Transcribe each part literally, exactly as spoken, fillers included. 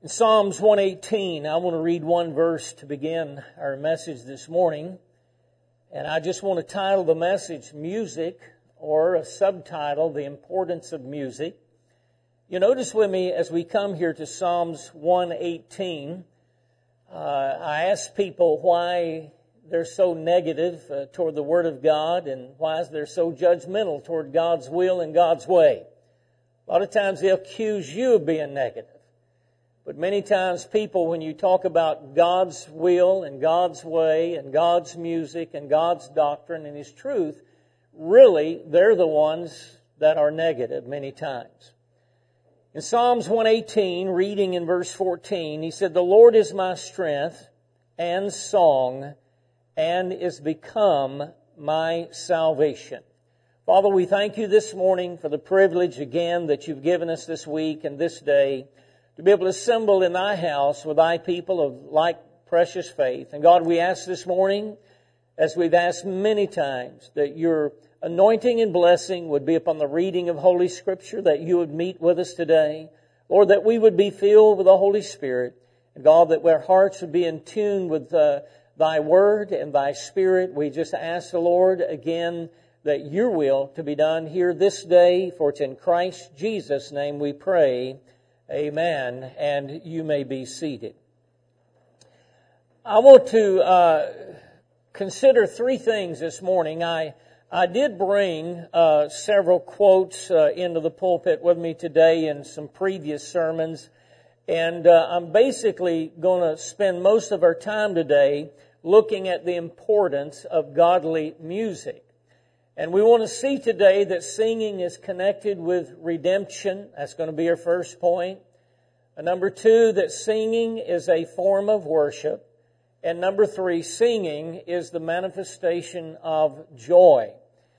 In Psalms one eighteen, I want to read one verse to begin our message this morning. And I just want to title the message, Music, or a subtitle, The Importance of Music. You notice with me as we come here to Psalms one eighteen, uh, I ask people why they're so negative uh, toward the Word of God and why they're so judgmental toward God's will and God's way. A lot of times they'll accuse you of being negative. But many times people, when you talk about God's will and God's way and God's music and God's doctrine and His truth, really, they're the ones that are negative many times. In Psalms one eighteen, reading in verse fourteen, he said, "The Lord is my strength and song, and is become my salvation." Father, we thank you this morning for the privilege again that you've given us this week and this day to be able to assemble in thy house with thy people of like precious faith. And God, we ask this morning, as we've asked many times, that your anointing and blessing would be upon the reading of Holy Scripture, that you would meet with us today. Lord, that we would be filled with the Holy Spirit. And God, that our hearts would be in tune with uh, thy word and thy spirit. We just ask the Lord again that your will to be done here this day, for it's in Christ Jesus' name we pray. Amen. And you may be seated. I want to uh, consider three things this morning. I I did bring uh, several quotes uh, into the pulpit with me today in some previous sermons. And uh, I'm basically going to spend most of our time today looking at the importance of godly music. And we want to see today that singing is connected with redemption. That's going to be our first point. And number two, that singing is a form of worship. And number three, singing is the manifestation of joy.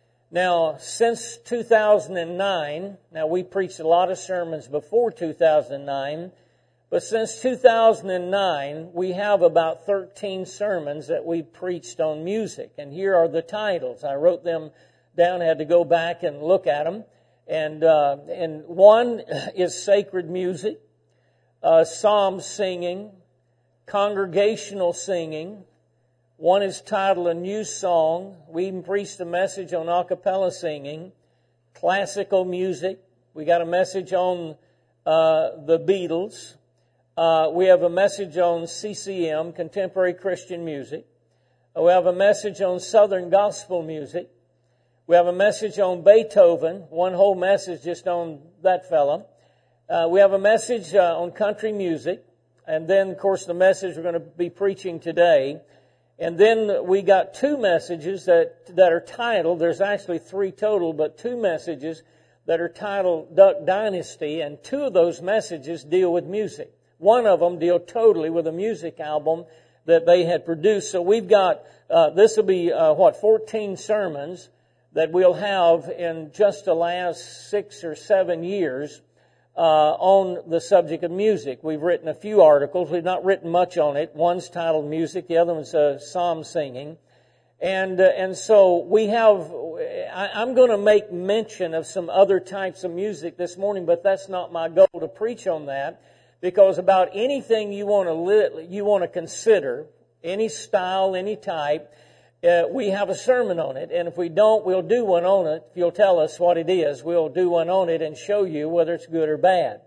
Now, since two thousand nine, now we preached a lot of sermons before two thousand nine, but since two thousand nine, we have about thirteen sermons that we preached on music. And here are the titles. I wrote them down, had to go back and look at them. And, uh, and one is sacred music, uh, psalm singing, congregational singing. One is titled A New Song. We even preached a message on a cappella singing, classical music. We got a message on uh, the Beatles. Uh, we have a message on C C M, contemporary Christian music. Uh, we have a message on Southern gospel music. We have a message on Beethoven, one whole message just on that fella. Uh, we have a message uh, on country music. And then, of course, the message we're going to be preaching today. And then we got two messages that, that are titled, there's actually three total, but two messages that are titled Duck Dynasty. And two of those messages deal with music. One of them deal totally with a music album that they had produced. So we've got, uh, this will be, uh, what, fourteen sermons that we'll have in just the last six or seven years uh, on the subject of music. We've written a few articles. We've not written much on it. One's titled Music. The other one's uh, Psalm Singing. And, uh, and so we have, I, I'm going to make mention of some other types of music this morning, but that's not my goal to preach on that. Because about anything you want to li- you want to consider, any style, any type, uh, we have a sermon on it. And if we don't, we'll do one on it. If you'll tell us what it is, we'll do one on it and show you whether it's good or bad.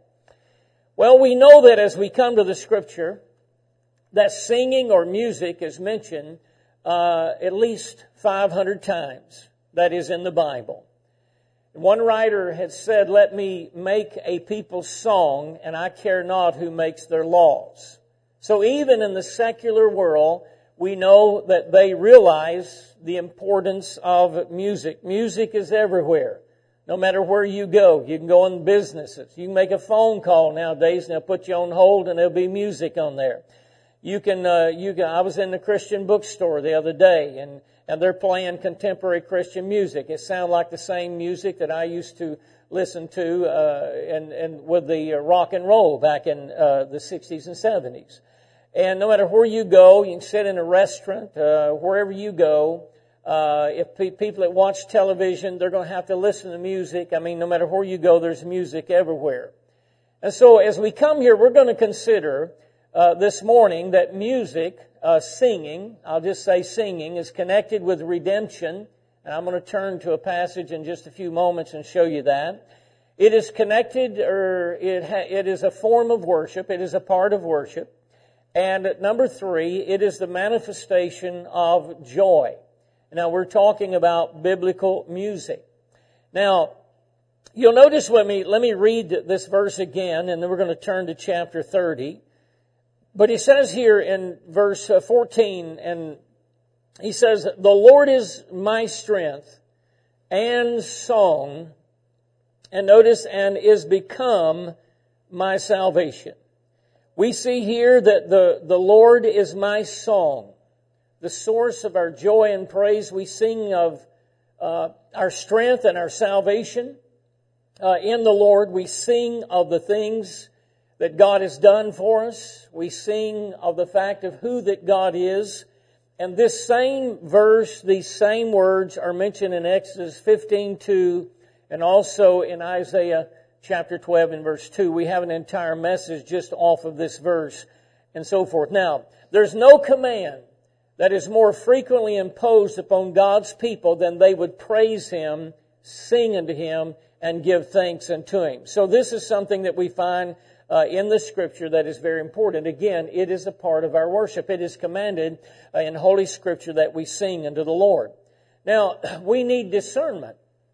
Well, we know that as we come to the Scripture, that singing or music is mentioned uh, at least five hundred times. That is in the Bible. One writer had said, "Let me make a people's song, and I care not who makes their laws." So even in the secular world, we know that they realize the importance of music. Music is everywhere. No matter where you go, you can go in businesses. You can make a phone call nowadays, and they'll put you on hold, and there'll be music on there. You can, uh, you can. I was in the Christian bookstore the other day, and And they're playing contemporary Christian music. It sounds like the same music that I used to listen to uh, and, and with the rock and roll back in uh, the sixties and seventies. And no matter where you go, you can sit in a restaurant, uh, wherever you go. Uh, if pe- people that watch television, they're going to have to listen to music. I mean, no matter where you go, there's music everywhere. And so as we come here, we're going to consider uh, this morning that music, uh, singing, I'll just say singing, is connected with redemption. And I'm going to turn to a passage in just a few moments and show you that. It is connected, or it ha- it is a form of worship. It is a part of worship. And at number three, it is the manifestation of joy. Now, we're talking about biblical music. Now, you'll notice with me, let me read this verse again, and then we're going to turn to chapter thirty. But he says here in verse fourteen, and he says, "The Lord is my strength and song," and notice, "and is become my salvation." We see here that the, the Lord is my song, the source of our joy and praise. We sing of uh, our strength and our salvation uh, in the Lord. We sing of the things that God has done for us. We sing of the fact of who that God is. And this same verse, these same words are mentioned in Exodus fifteen two and also in Isaiah chapter twelve and verse two. We have an entire message just off of this verse and so forth. Now, there's no command that is more frequently imposed upon God's people than they would praise Him, sing unto Him, and give thanks unto Him. So this is something that we find uh, in the Scripture that is very important. Again, it is a part of our worship. It is commanded uh, in Holy Scripture that we sing unto the Lord. Now, we need discernment.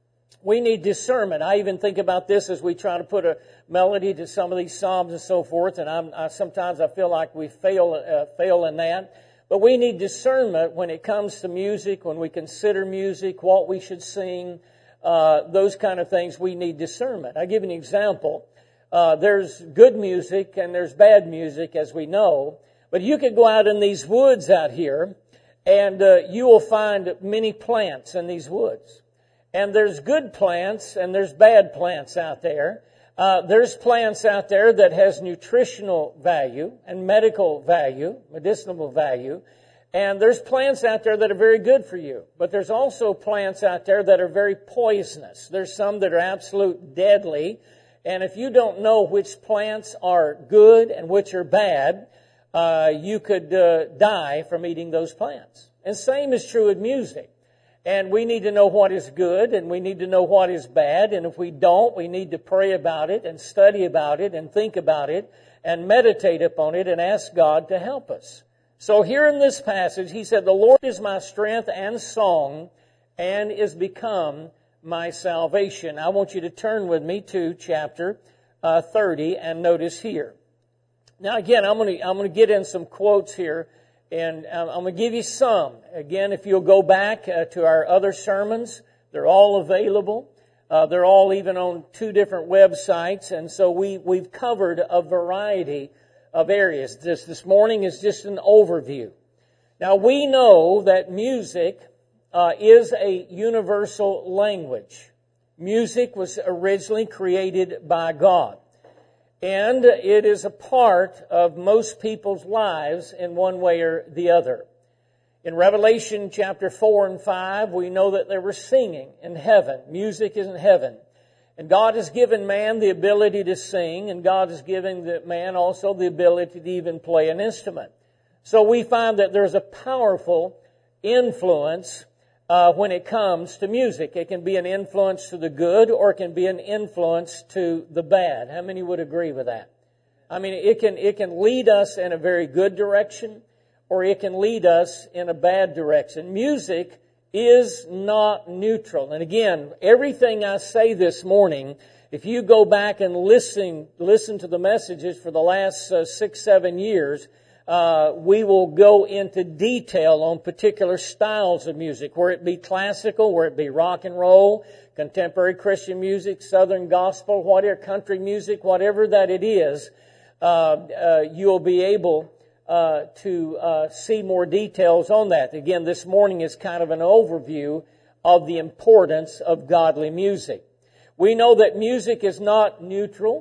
We need discernment. I even think about this as we try to put a melody to some of these psalms and so forth, and I'm, I, sometimes I feel like we fail uh, fail in that. But we need discernment when it comes to music, when we consider music, what we should sing, uh, those kind of things. We need discernment. I'll give you an example. Uh, there's good music and there's bad music, as we know. But you could go out in these woods out here, and uh, you will find many plants in these woods. And there's good plants and there's bad plants out there. Uh, there's plants out there that has nutritional value and medical value, medicinal value. And there's plants out there that are very good for you. But there's also plants out there that are very poisonous. There's some that are absolute deadly. And if you don't know which plants are good and which are bad, uh, you could uh, die from eating those plants. And same is true with music. And we need to know what is good and we need to know what is bad. And if we don't, we need to pray about it and study about it and think about it and meditate upon it and ask God to help us. So here in this passage, he said, "The Lord is my strength and song and is become my salvation." I want you to turn with me to chapter uh, thirty and notice here. Now again, I'm going to I'm going to get in some quotes here. And I'm going to give you some. Again, if you'll go back uh, to our other sermons, they're all available. Uh, they're all even on two different websites. And so we, we've covered a variety of areas. This, this morning is just an overview. Now, we know that music uh, is a universal language. Music was originally created by God. And it is a part of most people's lives in one way or the other. In Revelation chapter four and five, we know that there was singing in heaven. Music is in heaven. And God has given man the ability to sing, and God has given the man also the ability to even play an instrument. So we find that there's a powerful influence Uh, when it comes to music. It can be an influence to the good or it can be an influence to the bad. How many would agree with that? I mean, it can, it can lead us in a very good direction or it can lead us in a bad direction. Music is not neutral. And again, everything I say this morning, if you go back and listen, listen to the messages for the last uh, six, seven years, Uh, we will go into detail on particular styles of music, where it be classical, where it be rock and roll, contemporary Christian music, southern gospel, whatever, country music, whatever that it is, uh, uh, you'll be able uh, to uh, see more details on that. Again, this morning is kind of an overview of the importance of godly music. We know that music is not neutral,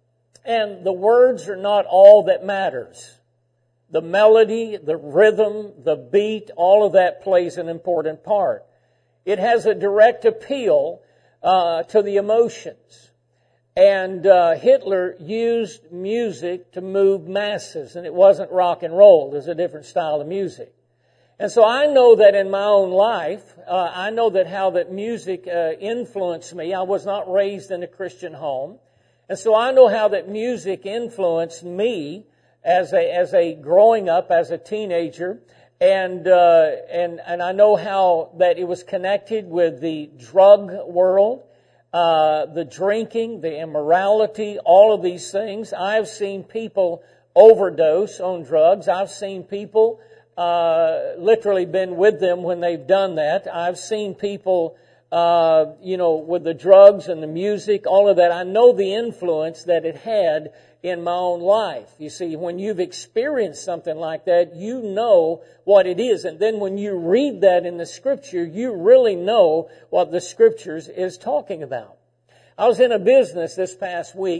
and the words are not all that matters. The melody, the rhythm, the beat, all of that plays an important part. It has a direct appeal uh, to the emotions. And uh, Hitler used music to move masses, and it wasn't rock and roll. There's a different style of music. And so I know that in my own life, uh, I know that how that music uh, influenced me. I was not raised in a Christian home. And so I know how that music influenced me as a as a growing up, as a teenager. And uh, and and I know how that it was connected with the drug world, uh, the drinking, the immorality, all of these things. I've seen people overdose on drugs. I've seen people uh, literally been with them when they've done that. I've seen people, uh, you know, with the drugs and the music, all of that. I know the influence that it had in my own life. You see, when you've experienced something like that, you know what it is. And then when you read that in the Scripture, you really know what the Scriptures is talking about. I was in a business this past week,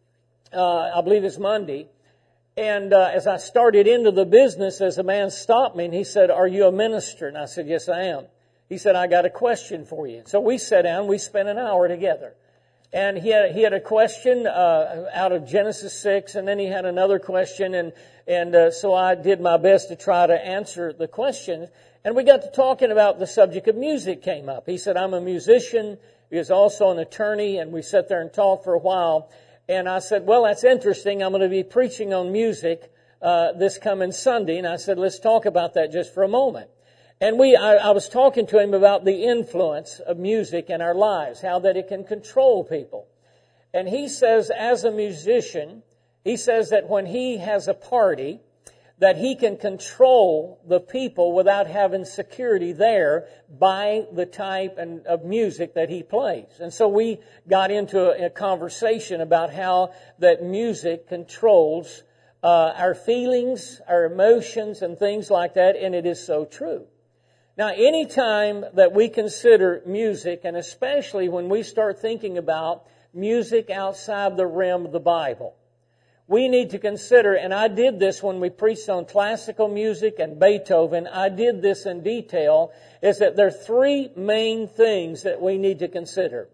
uh, I believe it's Monday, and uh, as I started into the business, as a man stopped me and he said, "Are you a minister?" And I said, "Yes, I am." He said, "I got a question for you." So we sat down, we spent an hour together. And he had, he had a question uh, out of Genesis six, and then he had another question, and and uh, so I did my best to try to answer the question. And we got to talking about the subject of music came up. He said, "I'm a musician." He was also an attorney, and we sat there and talked for a while. And I said, "Well, that's interesting. I'm going to be preaching on music uh, this coming Sunday." And I said, "Let's talk about that just for a moment." And we, I, I was talking to him about the influence of music in our lives, how that it can control people. And he says, as a musician, he says that when he has a party, that he can control the people without having security there by the type and of music that he plays. And so we got into a, a conversation about how that music controls uh, our feelings, our emotions, and things like that, and it is so true. Now, any time that we consider music, and especially when we start thinking about music outside the realm of the Bible, we need to consider, and I did this when we preached on classical music and Beethoven, I did this in detail, is that there are three main things that we need to consider.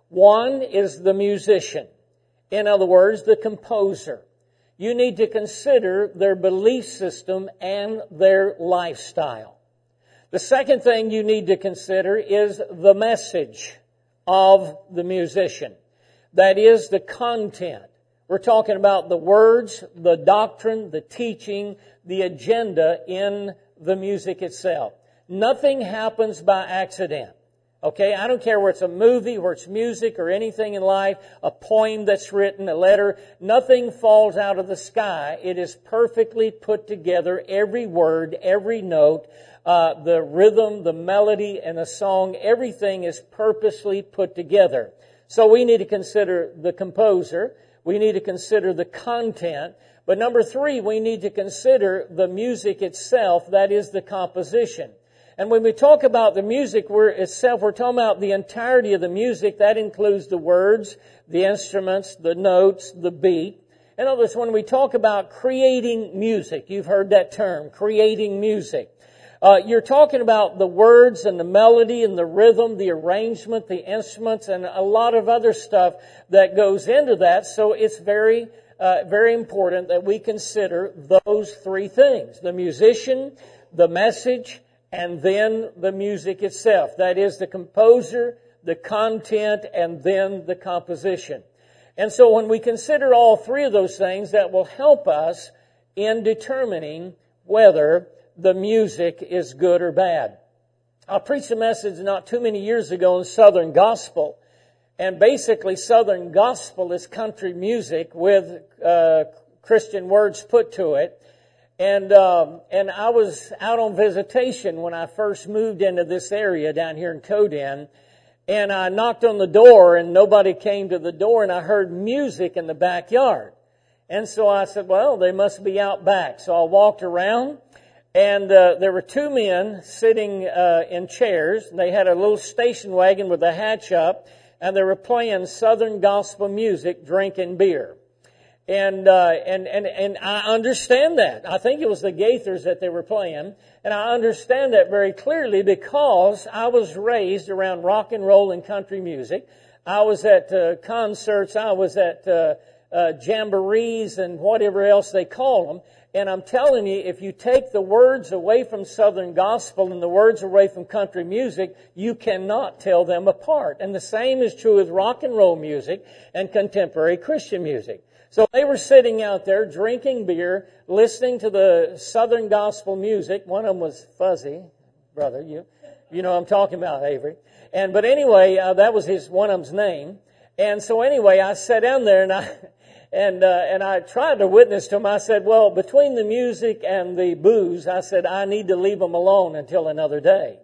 One is the musician. In other words, the composer. You need to consider their belief system and their lifestyle. The second thing you need to consider is the message of the musician. That is the content. We're talking about the words, the doctrine, the teaching, the agenda in the music itself. Nothing happens by accident. Okay, I don't care whether it's a movie, or it's music, or anything in life, a poem that's written, a letter. Nothing falls out of the sky. It is perfectly put together, every word, every note, uh, the rhythm, the melody, and the song, everything is purposely put together. So we need to consider the composer. We need to consider the content. But number three, we need to consider the music itself, that is the composition. And when we talk about the music we're, itself, we're talking about the entirety of the music. That includes the words, the instruments, the notes, the beat. In other words, when we talk about creating music, you've heard that term, creating music. Uh, you're talking about the words and the melody and the rhythm, the arrangement, the instruments, and a lot of other stuff that goes into that. So it's very, uh, very important that we consider those three things. The musician, the message, and then the music itself. That is the composer, the content, and then the composition. And so when we consider all three of those things, that will help us in determining whether the music is good or bad. I preached a message not too many years ago on Southern Gospel. And basically Southern Gospel is country music with uh, Christian words put to it. And um, and I was out on visitation when I first moved into this area down here in Coden, and I knocked on the door and nobody came to the door, and I heard music in the backyard. And so I said, well, they must be out back. So I walked around, and uh, there were two men sitting uh, in chairs. They had a little station wagon with a hatch up, and they were playing Southern Gospel music, drinking beer. And, uh, and, and, and I understand that. I think it was the Gaithers that they were playing. And I understand that very clearly because I was raised around rock and roll and country music. I was at uh, concerts, I was at uh, uh, jamborees and whatever else they call them. And I'm telling you, if you take the words away from Southern gospel and the words away from country music, you cannot tell them apart. And the same is true with rock and roll music and contemporary Christian music. So they were sitting out there drinking beer, listening to the Southern gospel music. One of them was Fuzzy, brother. You, you know what I'm talking about, Avery. And but anyway, uh, that was his one of them's name. And so anyway, I sat down there and I. And uh, and I tried to witness to him. I said, well, between the music and the booze, I said, I need to leave them alone until another day.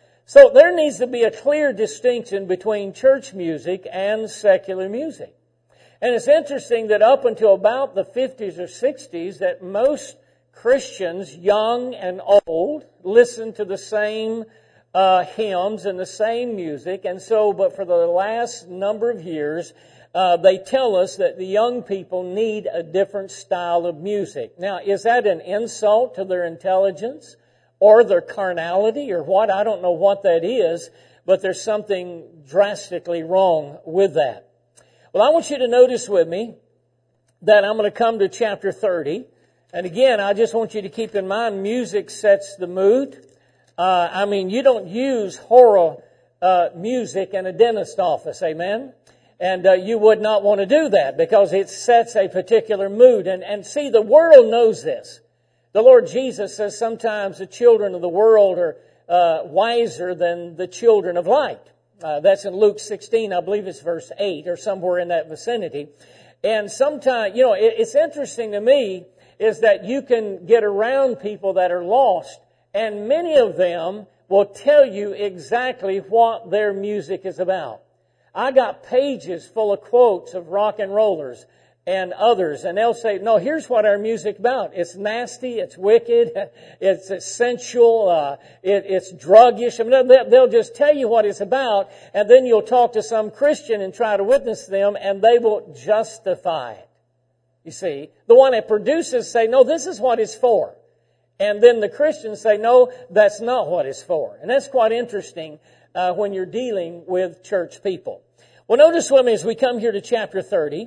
So there needs to be a clear distinction between church music and secular music. And it's interesting that up until about the fifties or sixties, that most Christians, young and old, listen to the same uh, hymns and the same music. And so, but for the last number of years, Uh, they tell us that the young people need a different style of music. Now, is that an insult to their intelligence or their carnality or what? I don't know what that is, but there's something drastically wrong with that. Well, I want you to notice with me that I'm going to come to chapter thirty. And again, I just want you to keep in mind, music sets the mood. Uh, I mean, you don't use horror uh, music in a dentist office, amen? And uh, you would not want to do that because it sets a particular mood. And, and see, the world knows this. The Lord Jesus says sometimes the children of the world are uh, wiser than the children of light. Uh, that's in Luke sixteen, I believe it's verse eight or somewhere in that vicinity. And sometimes, you know, it, it's interesting to me is that you can get around people that are lost, and many of them will tell you exactly what their music is about. I got pages full of quotes of rock and rollers and others, and they'll say, no, here's what our music's about. It's nasty, it's wicked, it's, it's sensual, uh, it, it's druggish. I mean, they'll, they'll just tell you what it's about, and then you'll talk to some Christian and try to witness them, and they will justify it. You see, the one that produces say, no, this is what it's for. And then the Christians say, no, that's not what it's for. And that's quite interesting Uh, when you're dealing with church people. Well, notice with me as we come here to chapter thirty,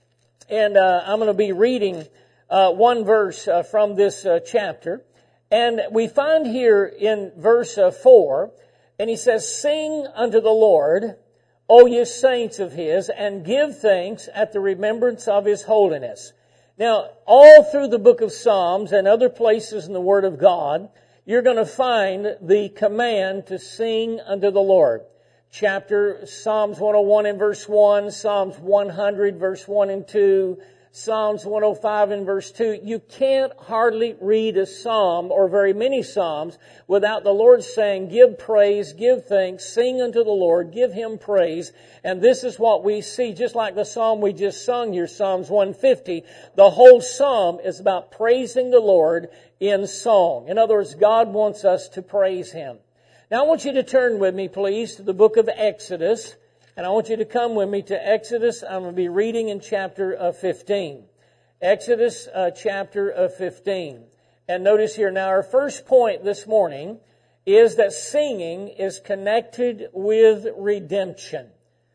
and uh, I'm going to be reading uh, one verse uh, from this uh, chapter, and we find here in verse uh, four, and he says, "Sing unto the Lord, O ye saints of His, and give thanks at the remembrance of His holiness." Now, all through the book of Psalms and other places in the Word of God, you're going to find the command to sing unto the Lord. Chapter, Psalms one oh one and verse one, Psalms one hundred verse one and two, Psalms one oh five and verse two. You can't hardly read a psalm or very many psalms without the Lord saying, give praise, give thanks, sing unto the Lord, give Him praise. And this is what we see, just like the psalm we just sung here, Psalms one fifty. The whole psalm is about praising the Lord in song. In other words, God wants us to praise Him. Now I want you to turn with me, please, to the book of Exodus. And I want you to come with me to Exodus. I'm going to be reading in chapter uh, fifteen. Exodus uh, chapter uh, fifteen. And notice here, now our first point this morning is that singing is connected with redemption.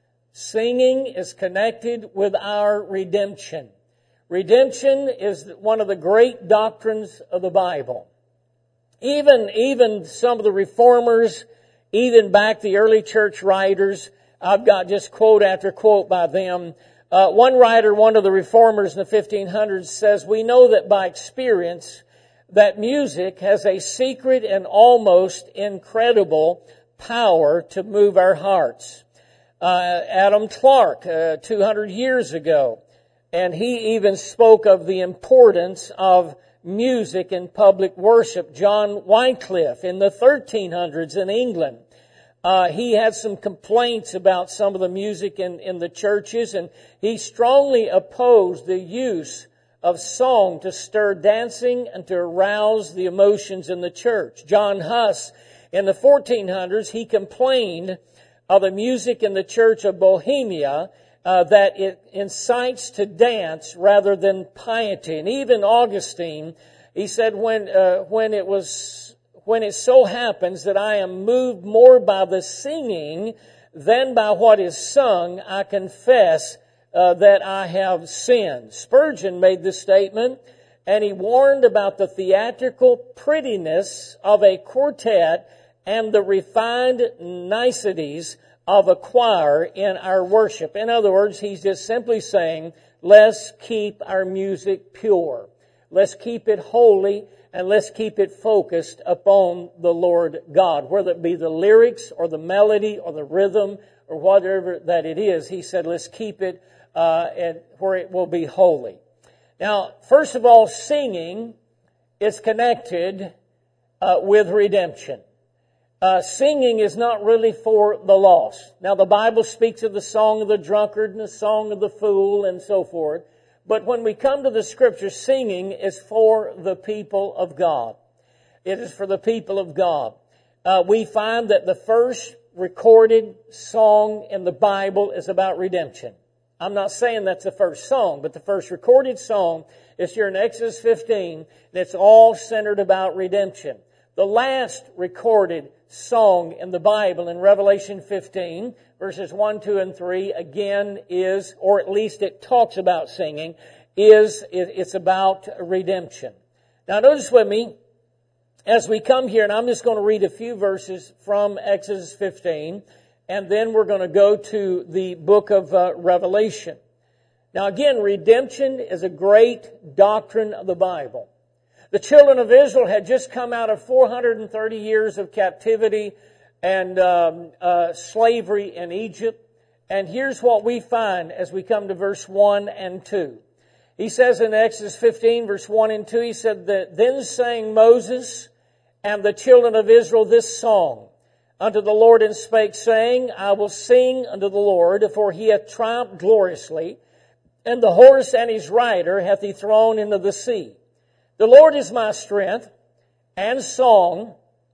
Singing is connected with our redemption. Redemption is one of the great doctrines of the Bible. Even, even some of the reformers, even back the early church writers, I've got just quote after quote by them. Uh, one writer, one of the reformers in the fifteen hundreds says, we know that by experience that music has a secret and almost incredible power to move our hearts. Uh, Adam Clarke, uh, two hundred years ago, and he even spoke of the importance of music in public worship. John Wycliffe in the thirteen hundreds in England, uh, he had some complaints about some of the music in, in the churches, and he strongly opposed the use of song to stir dancing and to arouse the emotions in the church. John Huss in the fourteen hundreds, he complained of the music in the church of Bohemia, Uh, that it incites to dance rather than piety. And even Augustine, he said, when uh, when it was when it so happens that I am moved more by the singing Then by what is sung, I confess uh, that I have sinned. Spurgeon made this statement, and he warned about the theatrical prettiness of a quartet and the refined niceties of a choir in our worship. In other words, he's just simply saying, let's keep our music pure. Let's keep it holy, and let's keep it focused upon the Lord God. Whether it be the lyrics or the melody or the rhythm or whatever that it is, he said, let's keep it uh, at where it will be holy. Now, first of all, singing is connected uh, with redemption. Uh, singing is not really for the lost. Now, the Bible speaks of the song of the drunkard and the song of the fool and so forth. But when we come to the Scripture, singing is for the people of God. It is for the people of God. Uh, we find that the first recorded song in the Bible is about redemption. I'm not saying that's the first song, but the first recorded song is here in Exodus fifteen, and it's all centered about redemption. The last recorded song in the Bible in Revelation fifteen, verses one, two, and three, again is, or at least it talks about singing, is, it's about redemption. Now notice with me, as we come here, and I'm just going to read a few verses from Exodus fifteen, and then we're going to go to the book of uh, Revelation. Now again, redemption is a great doctrine of the Bible. The children of Israel had just come out of four hundred thirty years of captivity and um, uh, slavery in Egypt. And here's what we find as we come to verse one and two. He says in Exodus fifteen, verse one and two, he said that, then sang Moses and the children of Israel this song unto the Lord, and spake, saying, I will sing unto the Lord, for he hath triumphed gloriously, and the horse and his rider hath he thrown into the sea. The Lord is my strength and song,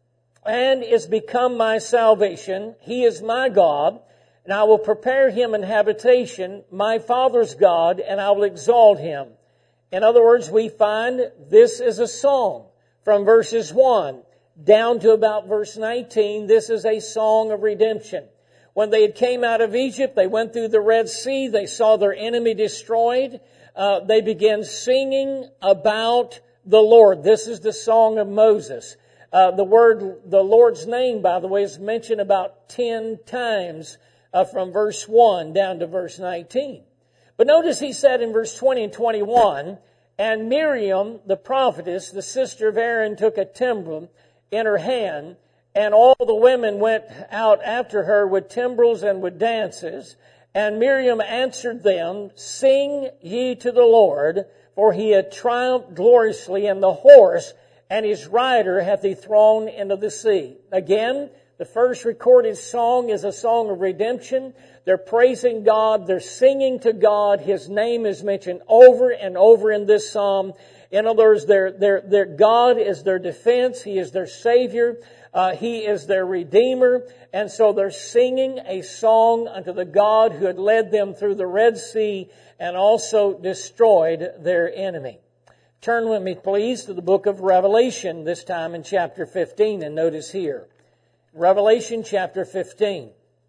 and is become my salvation. He is my God, and I will prepare him an habitation, my father's God, and I will exalt him. In other words, we find this is a song from verses one down to about verse nineteen. This is a song of redemption. When they had came out of Egypt, they went through the Red Sea. They saw their enemy destroyed. Uh, they began singing about the Lord. This is the song of Moses. Uh, the word, the Lord's name, by the way, is mentioned about ten times uh, from verse one down to verse nineteen. But notice he said in verse twenty and twenty-one, and Miriam, the prophetess, the sister of Aaron, took a timbrel in her hand, and all the women went out after her with timbrels and with dances. And Miriam answered them, sing ye to the Lord, for he had triumphed gloriously, and the horse and his rider hath he thrown into the sea. Again, the first recorded song is a song of redemption. They're praising God. They're singing to God. His name is mentioned over and over in this psalm. In other words, their, their, their God is their defense. He is their Savior. Uh, he is their Redeemer. And so they're singing a song unto the God who had led them through the Red Sea and also destroyed their enemy. Turn with me, please, to the book of Revelation, this time in chapter fifteen, and notice here. Revelation chapter fifteen.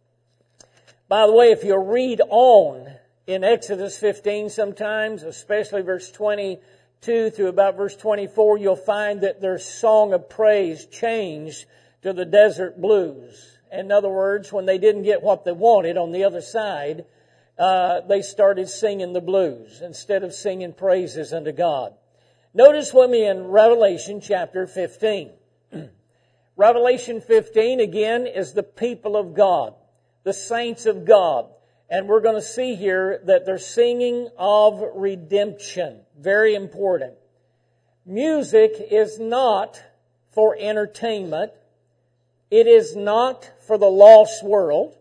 By the way, if you'll read on in Exodus fifteen sometimes, especially verse twenty-two through about verse twenty-four, you'll find that their song of praise changed to the desert blues. In other words, when they didn't get what they wanted on the other side, uh, they started singing the blues instead of singing praises unto God. Notice with me in Revelation chapter fifteen. Revelation fifteen, again, is the people of God, the saints of God. And we're going to see here that they're singing of redemption. Very important. Music is not for entertainment. It is not for the lost world.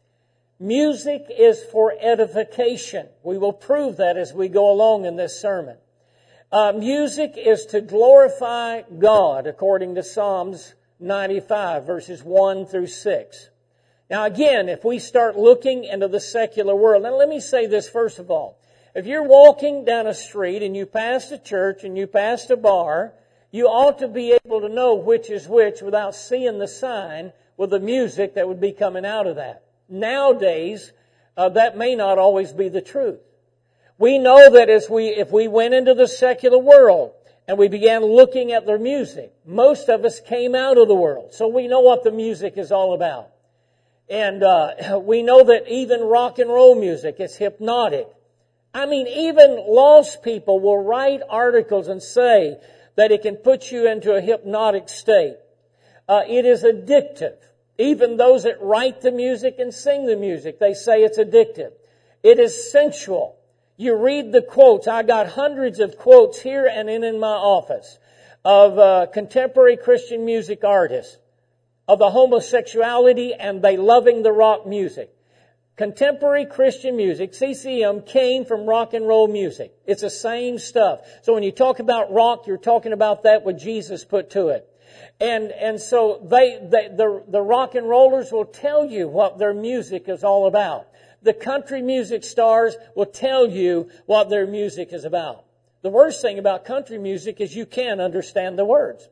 Music is for edification. We will prove that as we go along in this sermon. Uh, music is to glorify God, according to Psalms ninety-five, verses one through six. Now again, if we start looking into the secular world, now let me say this first of all. If you're walking down a street and you pass a church and you pass a bar, you ought to be able to know which is which without seeing the sign with the music that would be coming out of that. nowadays, uh, that may not always be the truth. We know that as we, if we went into the secular world and we began looking at their music, most of us came out of the world. So we know what the music is all about. And uh, we know that even rock and roll music is hypnotic. I mean, even lost people will write articles and say that it can put you into a hypnotic state. Uh, it is addictive. Even those that write the music and sing the music, they say it's addictive. It is sensual. You read the quotes. I got hundreds of quotes here and in, in my office of uh, contemporary Christian music artists, of the homosexuality and they loving the rock music. Contemporary Christian music, C C M, came from rock and roll music. It's the same stuff. So when you talk about rock, you're talking about that what Jesus put to it. And and so they, they the the rock and rollers will tell you what their music is all about. The country music stars will tell you what their music is about. The worst thing about country music is you can't understand the words.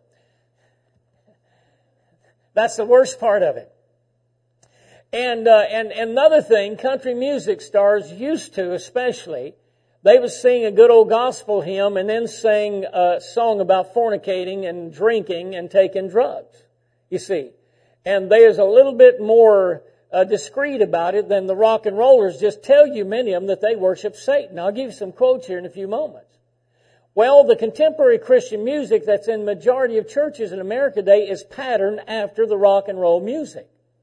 That's the worst part of it. And uh, and and another thing, country music stars used to, especially, they would sing a good old gospel hymn and then sing a song about fornicating and drinking and taking drugs. You see, and there's a little bit more uh, discreet about it than the rock and rollers. Just tell you, many of them, that they worship Satan. I'll give you some quotes here in a few moments. Well, the contemporary Christian music that's in majority of churches in America today is patterned after the rock and roll music.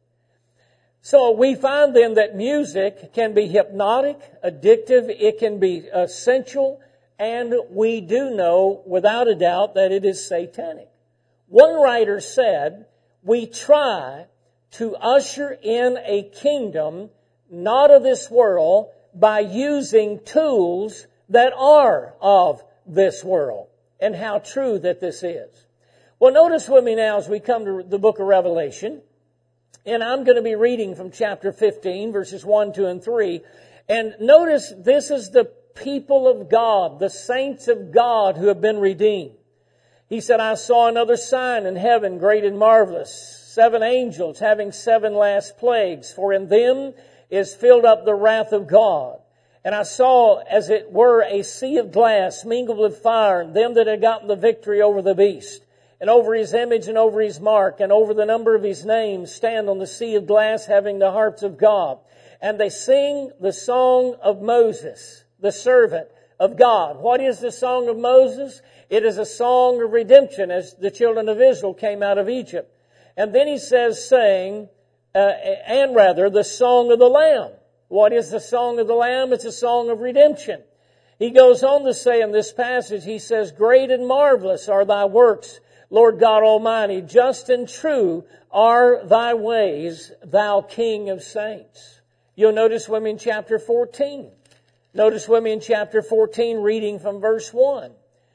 So we find then that music can be hypnotic, addictive, it can be uh, sensual, and we do know without a doubt that it is satanic. One writer said, we try to usher in a kingdom not of this world by using tools that are of this world. And how true that this is. Well, notice with me now as we come to the book of Revelation. And I'm going to be reading from chapter fifteen, verses one, two, and three. And notice this is the people of God, the saints of God who have been redeemed. He said, I saw another sign in heaven, great and marvelous, seven angels having seven last plagues, for in them is filled up the wrath of God. And I saw, as it were, a sea of glass mingled with fire, and them that had gotten the victory over the beast, and over his image and over his mark, and over the number of his names, stand on the sea of glass, having the harps of God. And they sing the song of Moses, the servant of God. What is the song of Moses? It is a song of redemption as the children of Israel came out of Egypt. And then he says, saying, uh, and rather, the song of the Lamb. What is the song of the Lamb? It's a song of redemption. He goes on to say in this passage, he says, great and marvelous are thy works, Lord God Almighty. Just and true are thy ways, thou King of saints. You'll notice with me in chapter fourteen. Notice with me in chapter fourteen, reading from verse one.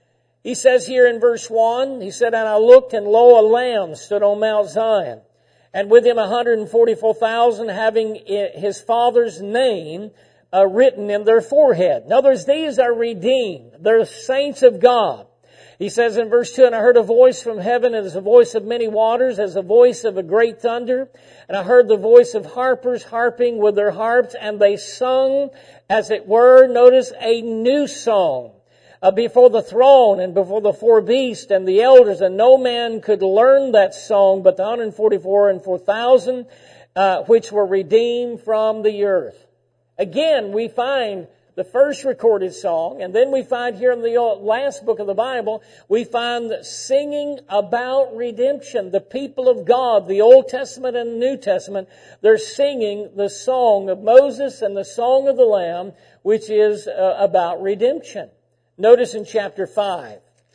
He says here in verse one, he said, and I looked, and lo, a lamb stood on Mount Zion, and with him one hundred forty-four thousand, having his father's name uh, written in their forehead. In other words, these are redeemed. They're saints of God. He says in verse two, and I heard a voice from heaven as a voice of many waters, as a voice of a great thunder. And I heard the voice of harpers harping with their harps, and they sung, as it were, notice, a new song uh, before the throne and before the four beasts and the elders. And no man could learn that song but the one hundred forty-four and four thousand, uh, which were redeemed from the earth. Again, we find the first recorded song, and then we find here in the last book of the Bible, we find singing about redemption. The people of God, the Old Testament and the New Testament, they're singing the song of Moses and the song of the Lamb, which is uh, about redemption. Notice in chapter five.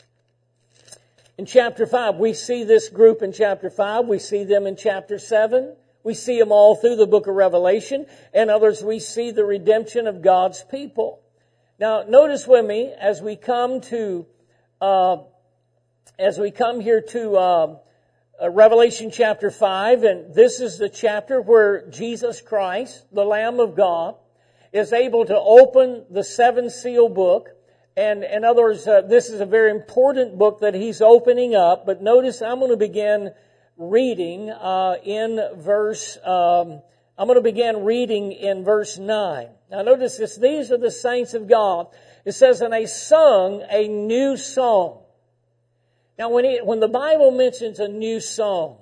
In chapter five, we see this group in chapter five. We see them in chapter seven. We see them all through the book of Revelation. And others, we see the redemption of God's people. Now, notice with me, as we come to, uh, as we come here to uh, uh, Revelation chapter five, and this is the chapter where Jesus Christ, the Lamb of God, is able to open the seven seal book. And in other words, uh, this is a very important book that he's opening up. But notice, I'm going to begin reading uh, in verse um, I'm going to begin reading in verse nine. Now notice this, these are the saints of God. It says, and they sung a new song. Now when, it, when the Bible mentions a new song,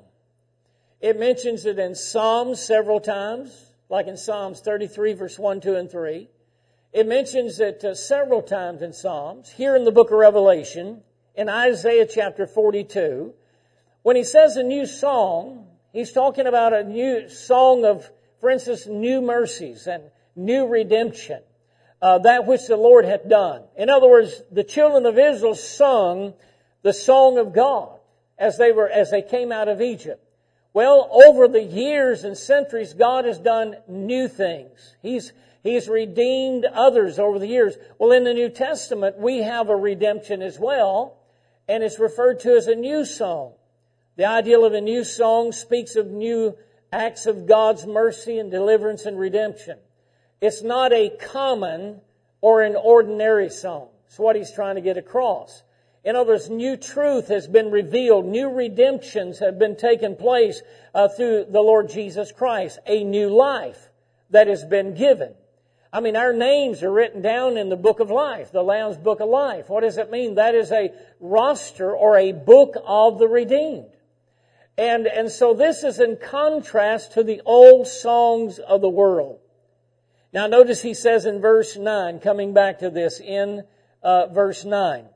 it mentions it in Psalms several times, like in Psalms thirty-three, verse one, two, and three. It mentions it uh, several times in Psalms. Here in the book of Revelation, in Isaiah chapter forty-two, when he says a new song, he's talking about a new song of, for instance, new mercies and new redemption, uh, that which the Lord hath done. In other words, the children of Israel sung the song of God as they were as they came out of Egypt. Well, over the years and centuries, God has done new things. He's He's redeemed others over the years. Well, in the New Testament, we have a redemption as well, and it's referred to as a new song. The ideal of a new song speaks of new acts of God's mercy and deliverance and redemption. It's not a common or an ordinary song. It's what he's trying to get across. In other words, new truth has been revealed. New redemptions have been taken place uh, through the Lord Jesus Christ. A new life that has been given. I mean, our names are written down in the book of life, the Lamb's book of life. What does it mean? That is a roster or a book of the redeemed. And, and so this is in contrast to the old songs of the world. Now notice he says in verse nine, coming back to this in uh, verse nine.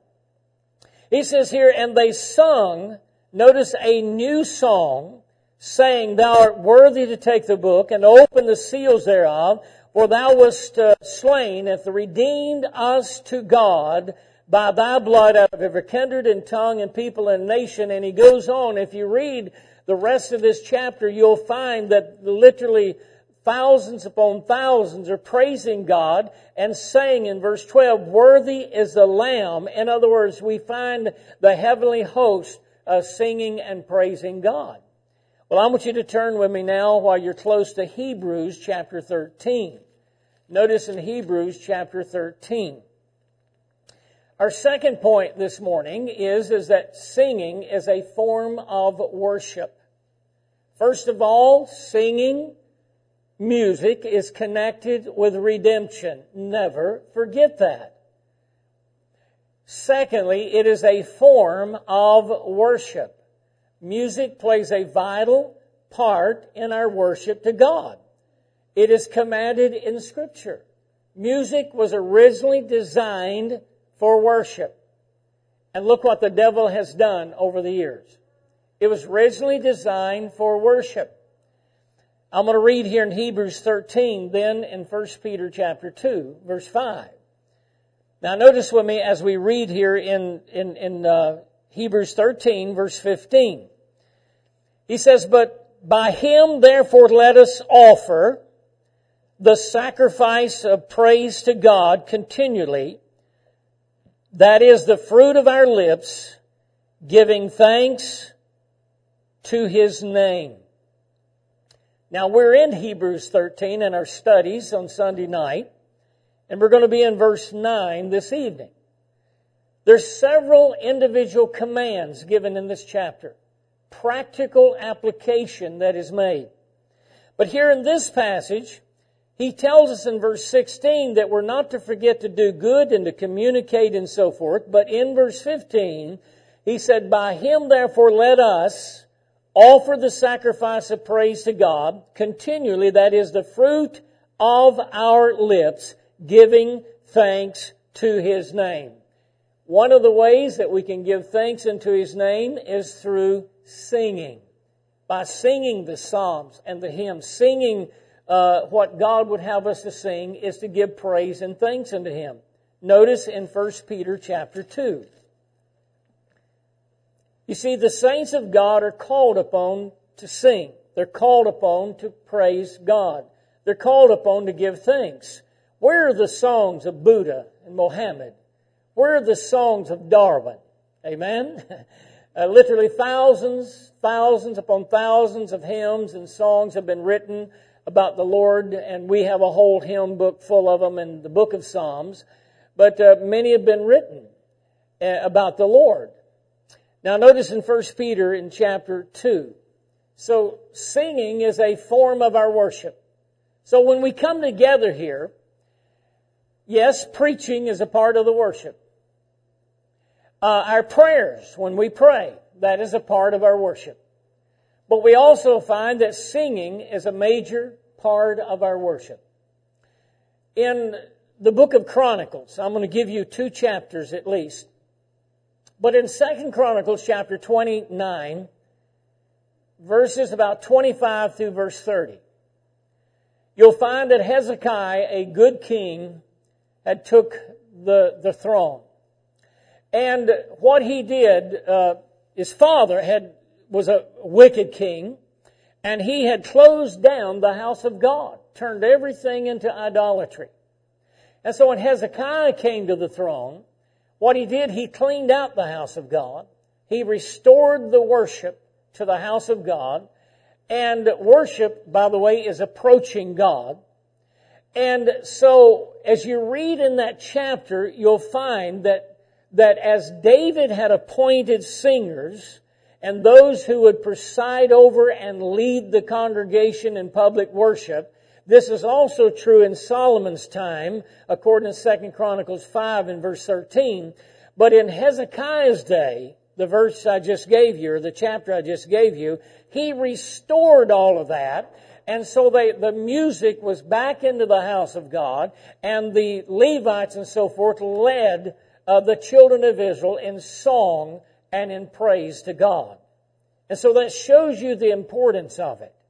He says here, and they sung, notice, a new song, saying, thou art worthy to take the book and open the seals thereof, for thou wast uh, slain, and hast redeemed us to God by thy blood out of every kindred and tongue and people and nation. And he goes on. If you read the rest of this chapter, you'll find that literally thousands upon thousands are praising God and saying in verse twelve, worthy is the Lamb. In other words, we find the heavenly host uh, singing and praising God. Well, I want you to turn with me now while you're close to Hebrews chapter thirteen. Notice in Hebrews chapter thirteen. Our second point this morning is, is that singing is a form of worship. First of all, singing music is connected with redemption. Never forget that. Secondly, it is a form of worship. Music plays a vital part in our worship to God. It is commanded in Scripture. Music was originally designed for worship. And look what the devil has done over the years. It was originally designed for worship. I'm going to read here in Hebrews thirteen, then in First Peter chapter two, verse five. Now notice with me as we read here in, in, in uh, Hebrews thirteen, verse fifteen. He says, but by him therefore let us offer the sacrifice of praise to God continually, that is the fruit of our lips, giving thanks to his name. Now we're in Hebrews thirteen in our studies on Sunday night, and we're going to be in verse nine this evening. There's several individual commands given in this chapter. Practical application that is made. But here in this passage, he tells us in verse sixteen that we're not to forget to do good and to communicate and so forth. But in verse fifteen, he said, by him therefore let us offer the sacrifice of praise to God continually, that is the fruit of our lips, giving thanks to his name. One of the ways that we can give thanks unto his name is through singing. By singing the psalms and the hymns, singing Uh, what God would have us to sing is to give praise and thanks unto him. Notice in First Peter chapter two. You see, the saints of God are called upon to sing. They're called upon to praise God. They're called upon to give thanks. Where are the songs of Buddha and Mohammed? Where are the songs of Darwin? Amen? uh, literally thousands, thousands upon thousands of hymns and songs have been written about the Lord, and we have a whole hymn book full of them in the book of Psalms. But uh, many have been written uh, about the Lord. Now notice in First Peter in chapter two. So singing is a form of our worship. So when we come together here, yes, preaching is a part of the worship. Uh, our prayers, when we pray, that is a part of our worship. But we also find that singing is a major part of our worship. In the book of Chronicles, I'm going to give you two chapters at least. But in Second Chronicles chapter twenty-nine, verses about twenty-five through verse thirty, you'll find that Hezekiah, a good king, had took the, the throne. And what he did, uh, his father had was a wicked king, and he had closed down the house of God, turned everything into idolatry. And so when Hezekiah came to the throne, what he did, he cleaned out the house of God. He restored the worship to the house of God. And worship, by the way, is approaching God. And so as you read in that chapter, you'll find that, that as David had appointed singers and those who would preside over and lead the congregation in public worship, this is also true in Solomon's time, according to Second Chronicles five and verse thirteen. But in Hezekiah's day, the verse I just gave you, or the chapter I just gave you, he restored all of that. And so they, the music was back into the house of God, and the Levites and so forth led uh, the children of Israel in song and in praise to God. And so that shows you the importance of it.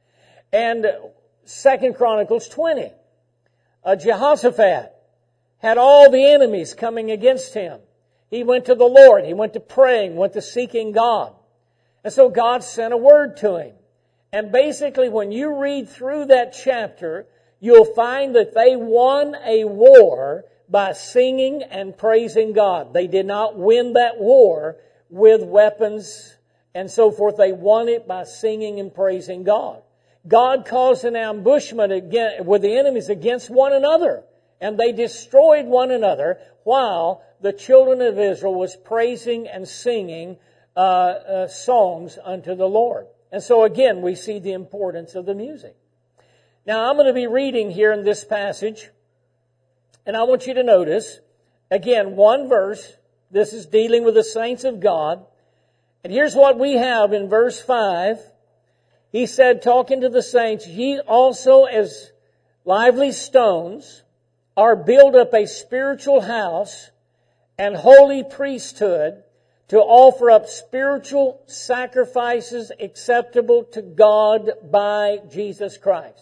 And Second Chronicles twenty, uh, Jehoshaphat had all the enemies coming against him. He went to the Lord. He went to praying, went to seeking God. And so God sent a word to him. And basically when you read through that chapter, you'll find that they won a war by singing and praising God. They did not win that war with weapons and so forth. They won it by singing and praising God. God caused an ambushment against, with the enemies against one another, and they destroyed one another while the children of Israel was praising and singing uh, uh, songs unto the Lord. And so again, we see the importance of the music. Now I'm going to be reading here in this passage, and I want you to notice, again, one verse. This is dealing with the saints of God. And here's what we have in verse five. He said, talking to the saints, ye also as lively stones are built up a spiritual house and holy priesthood to offer up spiritual sacrifices acceptable to God by Jesus Christ.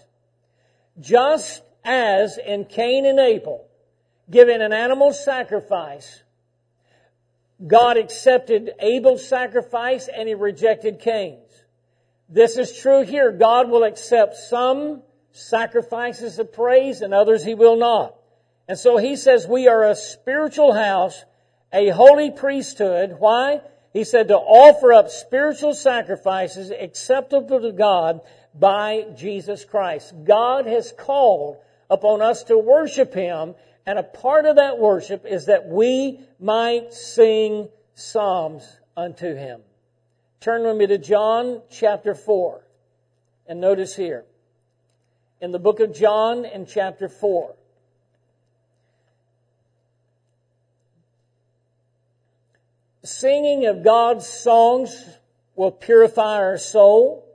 Just as in Cain and Abel, giving an animal sacrifice, God accepted Abel's sacrifice and He rejected Cain's. This is true here. God will accept some sacrifices of praise and others He will not. And so He says we are a spiritual house, a holy priesthood. Why? He said to offer up spiritual sacrifices acceptable to God by Jesus Christ. God has called upon us to worship Him, and a part of that worship is that we might sing psalms unto Him. Turn with me to John chapter four. And notice here, in the book of John in chapter four, singing of God's songs will purify our soul.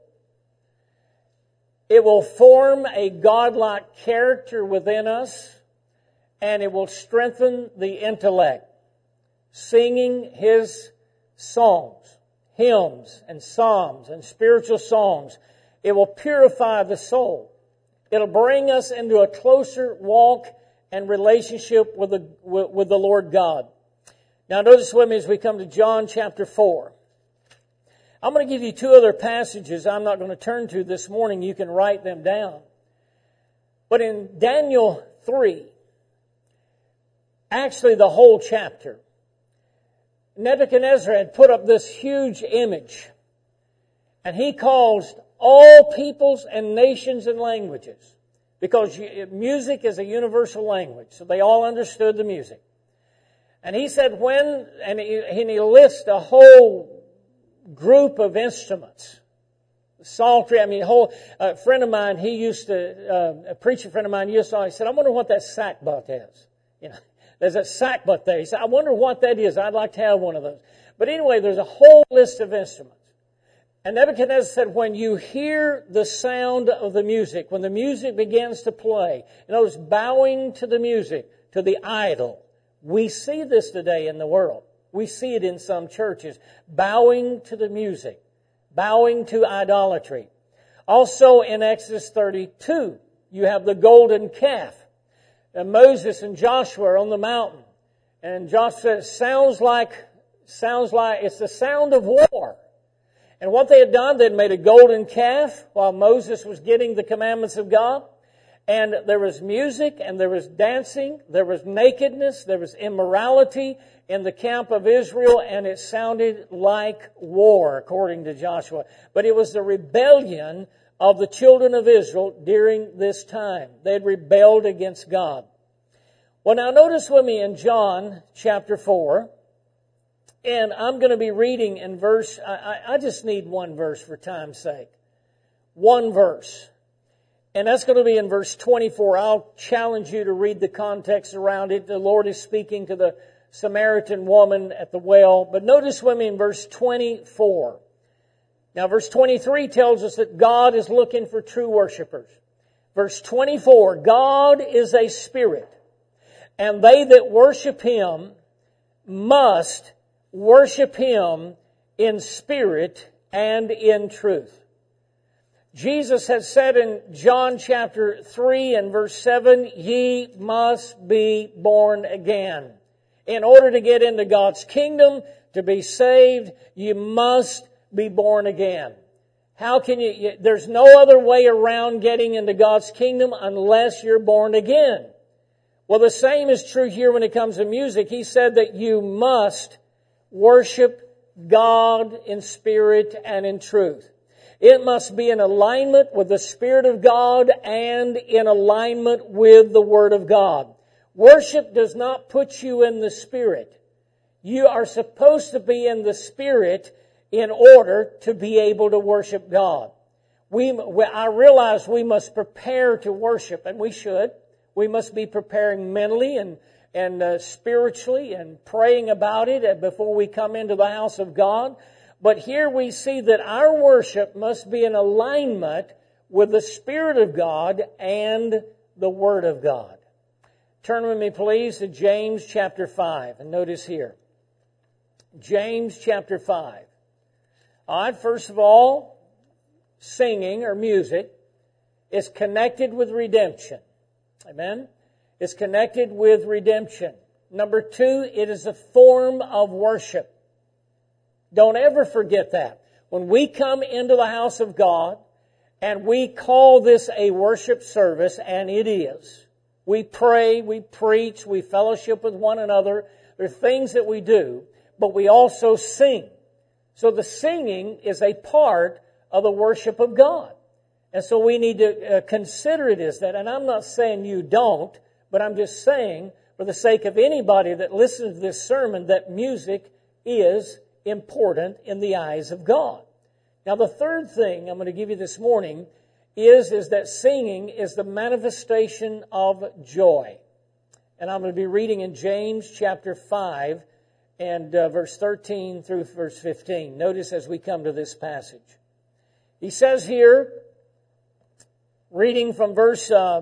It will form a godlike character within us, and it will strengthen the intellect. Singing His songs, hymns and psalms and spiritual songs, it will purify the soul. It'll bring us into a closer walk and relationship with the, with, with the Lord God. Now notice with me as we come to John chapter four. I'm going to give you two other passages I'm not going to turn to this morning. You can write them down. But in Daniel three, actually the whole chapter, Nebuchadnezzar had put up this huge image, and he caused all peoples and nations and languages, because music is a universal language, so they all understood the music. And he said when, and he, and he lists a whole group of instruments. Psaltery. I mean, a whole uh, friend of mine, he used to, uh, a preacher friend of mine used to always say, I wonder what that sackbut is. You know, there's a sackbut there. He said, I wonder what that is. I'd like to have one of those. But anyway, there's a whole list of instruments. And Nebuchadnezzar said, when you hear the sound of the music, when the music begins to play, in other words, bowing to the music, to the idol. We see this today in the world. We see it in some churches. Bowing to the music. Bowing to idolatry. Also in Exodus thirty-two, you have the golden calf. And Moses and Joshua are on the mountain. And Joshua says, sounds like, sounds like, it's the sound of war. And what they had done, they'd made a golden calf while Moses was getting the commandments of God. And there was music, and there was dancing, there was nakedness, there was immorality in the camp of Israel, and it sounded like war, according to Joshua. But it was the rebellion of the children of Israel during this time. They had rebelled against God. Well, now notice with me in John chapter four, and I'm going to be reading in verse, I, I just need one verse for time's sake. One verse. And that's going to be in verse twenty-four. I'll challenge you to read the context around it. The Lord is speaking to the Samaritan woman at the well. But notice with me in verse twenty-four. Now verse twenty-three tells us that God is looking for true worshipers. Verse twenty-four, God is a spirit, and they that worship Him must worship Him in spirit and in truth. Jesus has said in John chapter three and verse seven, ye must be born again. In order to get into God's kingdom, to be saved, you must be born again. How can you, you, there's no other way around getting into God's kingdom unless you're born again. Well, the same is true here when it comes to music. He said that you must worship God in spirit and in truth. It must be in alignment with the Spirit of God and in alignment with the Word of God. Worship does not put you in the Spirit. You are supposed to be in the Spirit in order to be able to worship God. We, I realize we must prepare to worship, and we should. We must be preparing mentally and, and uh, spiritually and praying about it before we come into the house of God. But here we see that our worship must be in alignment with the Spirit of God and the Word of God. Turn with me, please, to James chapter five. And notice here. James chapter five. All right, first of all, singing or music is connected with redemption. Amen? It's connected with redemption. Number two, it is a form of worship. Don't ever forget that. When we come into the house of God and we call this a worship service, and it is, we pray, we preach, we fellowship with one another. There are things that we do, but we also sing. So the singing is a part of the worship of God. And so we need to uh, consider it as that. And I'm not saying you don't, but I'm just saying, for the sake of anybody that listens to this sermon, that music is important in the eyes of God. Now the third thing I'm going to give you this morning is, is that singing is the manifestation of joy. And I'm going to be reading in James chapter five and uh, verse thirteen through verse fifteen. Notice as we come to this passage. He says here, reading from verse uh,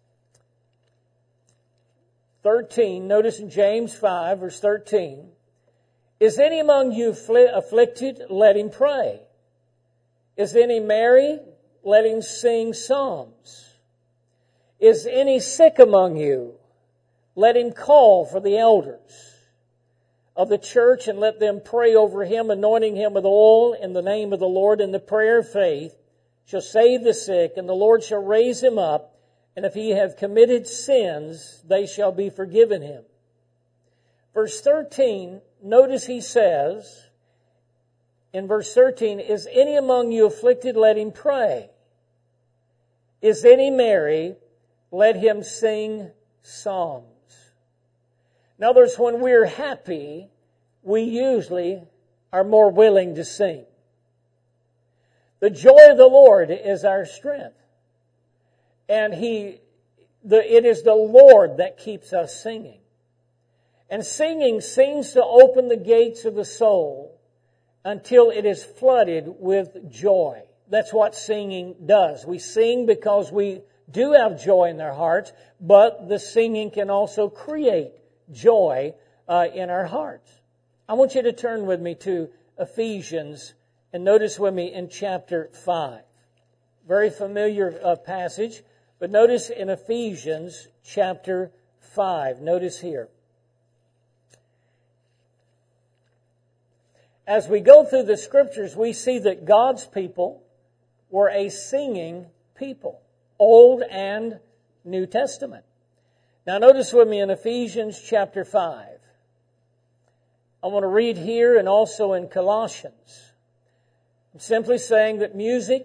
thirteen, notice in James five, verse thirteen, is any among you afflicted? Let him pray. Is any merry? Let him sing psalms. Is any sick among you? Let him call for the elders of the church and let them pray over him, anointing him with oil in the name of the Lord. And the prayer of faith shall save the sick, and the Lord shall raise him up. And if he have committed sins, they shall be forgiven him. Verse thirteen, notice he says, in verse thirteen, is any among you afflicted? Let him pray. Is any merry? Let him sing psalms. In other words, when we're happy, we usually are more willing to sing. The joy of the Lord is our strength. And He, the, it is the Lord that keeps us singing. And singing seems to open the gates of the soul until it is flooded with joy. That's what singing does. We sing because we do have joy in our hearts, but the singing can also create joy uh, in our hearts. I want you to turn with me to Ephesians and notice with me in chapter five. Very familiar uh, passage, but notice in Ephesians chapter five. Notice here. As we go through the Scriptures, we see that God's people were a singing people, Old and New Testament. Now notice with me in Ephesians chapter five. I want to read here and also in Colossians. I'm simply saying that music,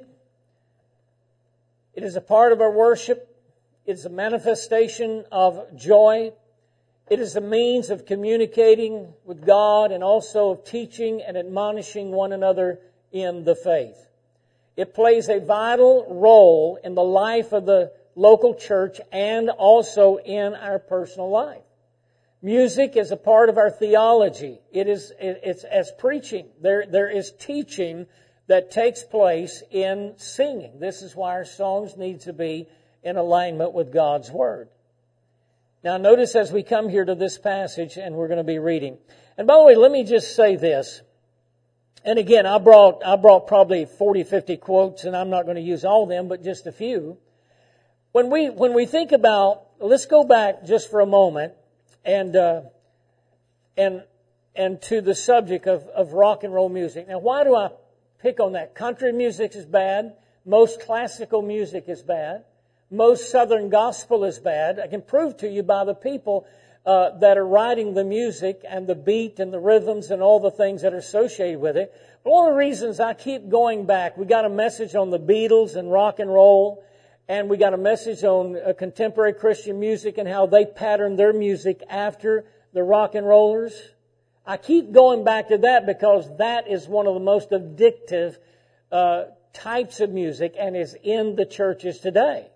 it is a part of our worship. It's a manifestation of joy. It is a means of communicating with God and also of teaching and admonishing one another in the faith. It plays a vital role in the life of the local church and also in our personal life. Music is a part of our theology. It is, it's as preaching. There, there is teaching that takes place in singing. This is why our songs need to be in alignment with God's Word. Now notice as we come here to this passage and we're going to be reading. And by the way, let me just say this. And again, I brought, I brought probably forty, fifty quotes, and I'm not going to use all of them, but just a few. When we, when we think about, let's go back just for a moment and, uh, and, and to the subject of, of rock and roll music. Now, why do I pick on that? Country music is bad. Most classical music is bad. Most Southern gospel is bad. I can prove to you by the people uh, that are writing the music and the beat and the rhythms and all the things that are associated with it. But one of the reasons I keep going back, we got a message on the Beatles and rock and roll, and we got a message on uh, contemporary Christian music and how they pattern their music after the rock and rollers. I keep going back to that because that is one of the most addictive uh, types of music and is in the churches today.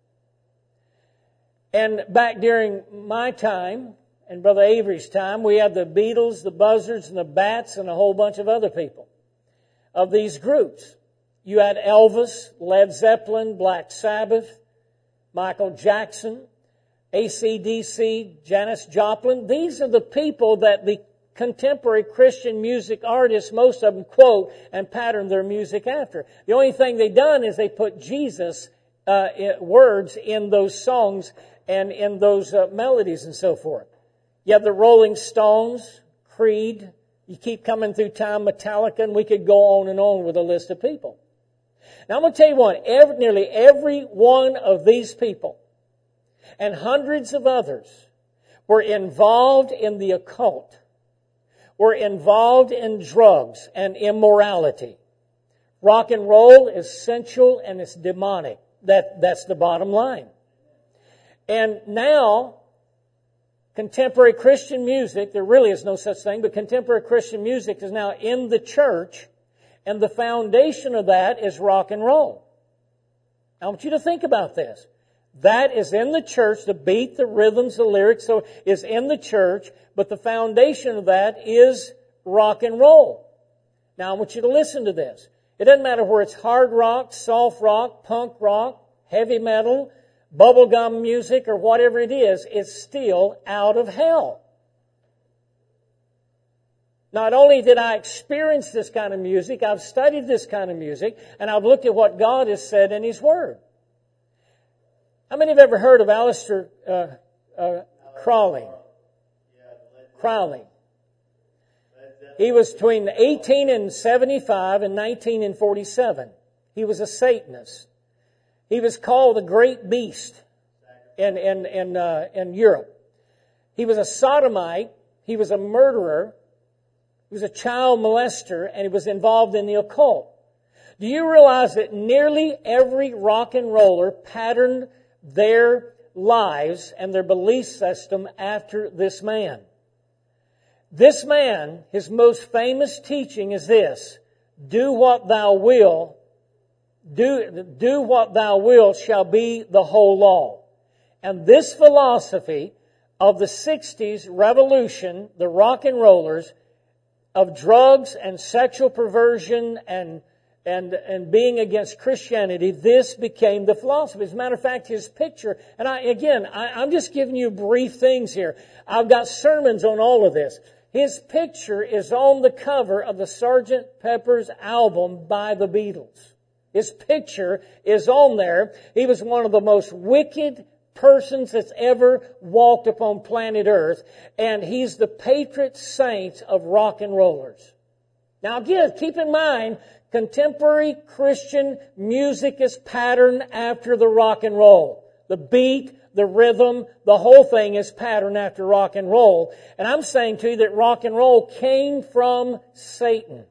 And back during my time and Brother Avery's time, we had the Beatles, the Buzzards, and the Bats, and a whole bunch of other people of these groups. You had Elvis, Led Zeppelin, Black Sabbath, Michael Jackson, A C D C, Janis Joplin. These are the people that the contemporary Christian music artists, most of them quote and pattern their music after. The only thing they've done is they put Jesus uh, words in those songs and in those uh, melodies and so forth. You have the Rolling Stones, Creed. You keep coming through time, Metallica, and we could go on and on with a list of people. Now I'm going to tell you what, every, nearly every one of these people and hundreds of others were involved in the occult, were involved in drugs and immorality. Rock and roll is sensual and it's demonic. That, that's the bottom line. And now, contemporary Christian music, there really is no such thing, but contemporary Christian music is now in the church, and the foundation of that is rock and roll. I want you to think about this. That is in the church, the beat, the rhythms, the lyrics, so is in the church, but the foundation of that is rock and roll. Now I want you to listen to this. It doesn't matter where it's hard rock, soft rock, punk rock, heavy metal, bubblegum music, or whatever it is, it's still out of hell. Not only did I experience this kind of music, I've studied this kind of music, and I've looked at what God has said in His Word. How many have ever heard of Aleister uh, uh, Crowley? Crowley. He was between eighteen and seventy-five and nineteen and forty-seven. He was a Satanist. He was called the Great Beast in, in, in, uh, in Europe. He was a sodomite. He was a murderer. He was a child molester, and he was involved in the occult. Do you realize that nearly every rock and roller patterned their lives and their belief system after this man? This man, his most famous teaching is this: do what thou wilt, do, do what thou wilt shall be the whole law. And this philosophy of the sixties revolution, the rock and rollers, of drugs and sexual perversion and and and being against Christianity, this became the philosophy. As a matter of fact, his picture, and I again, I, I'm just giving you brief things here. I've got sermons on all of this. His picture is on the cover of the Sergeant Pepper's album by the Beatles. His picture is on there. He was one of the most wicked persons that's ever walked upon planet Earth, and he's the patron saint of rock and rollers. Now again, keep in mind, contemporary Christian music is patterned after the rock and roll. The beat, the rhythm, the whole thing is patterned after rock and roll. And I'm saying to you that rock and roll came from Satan.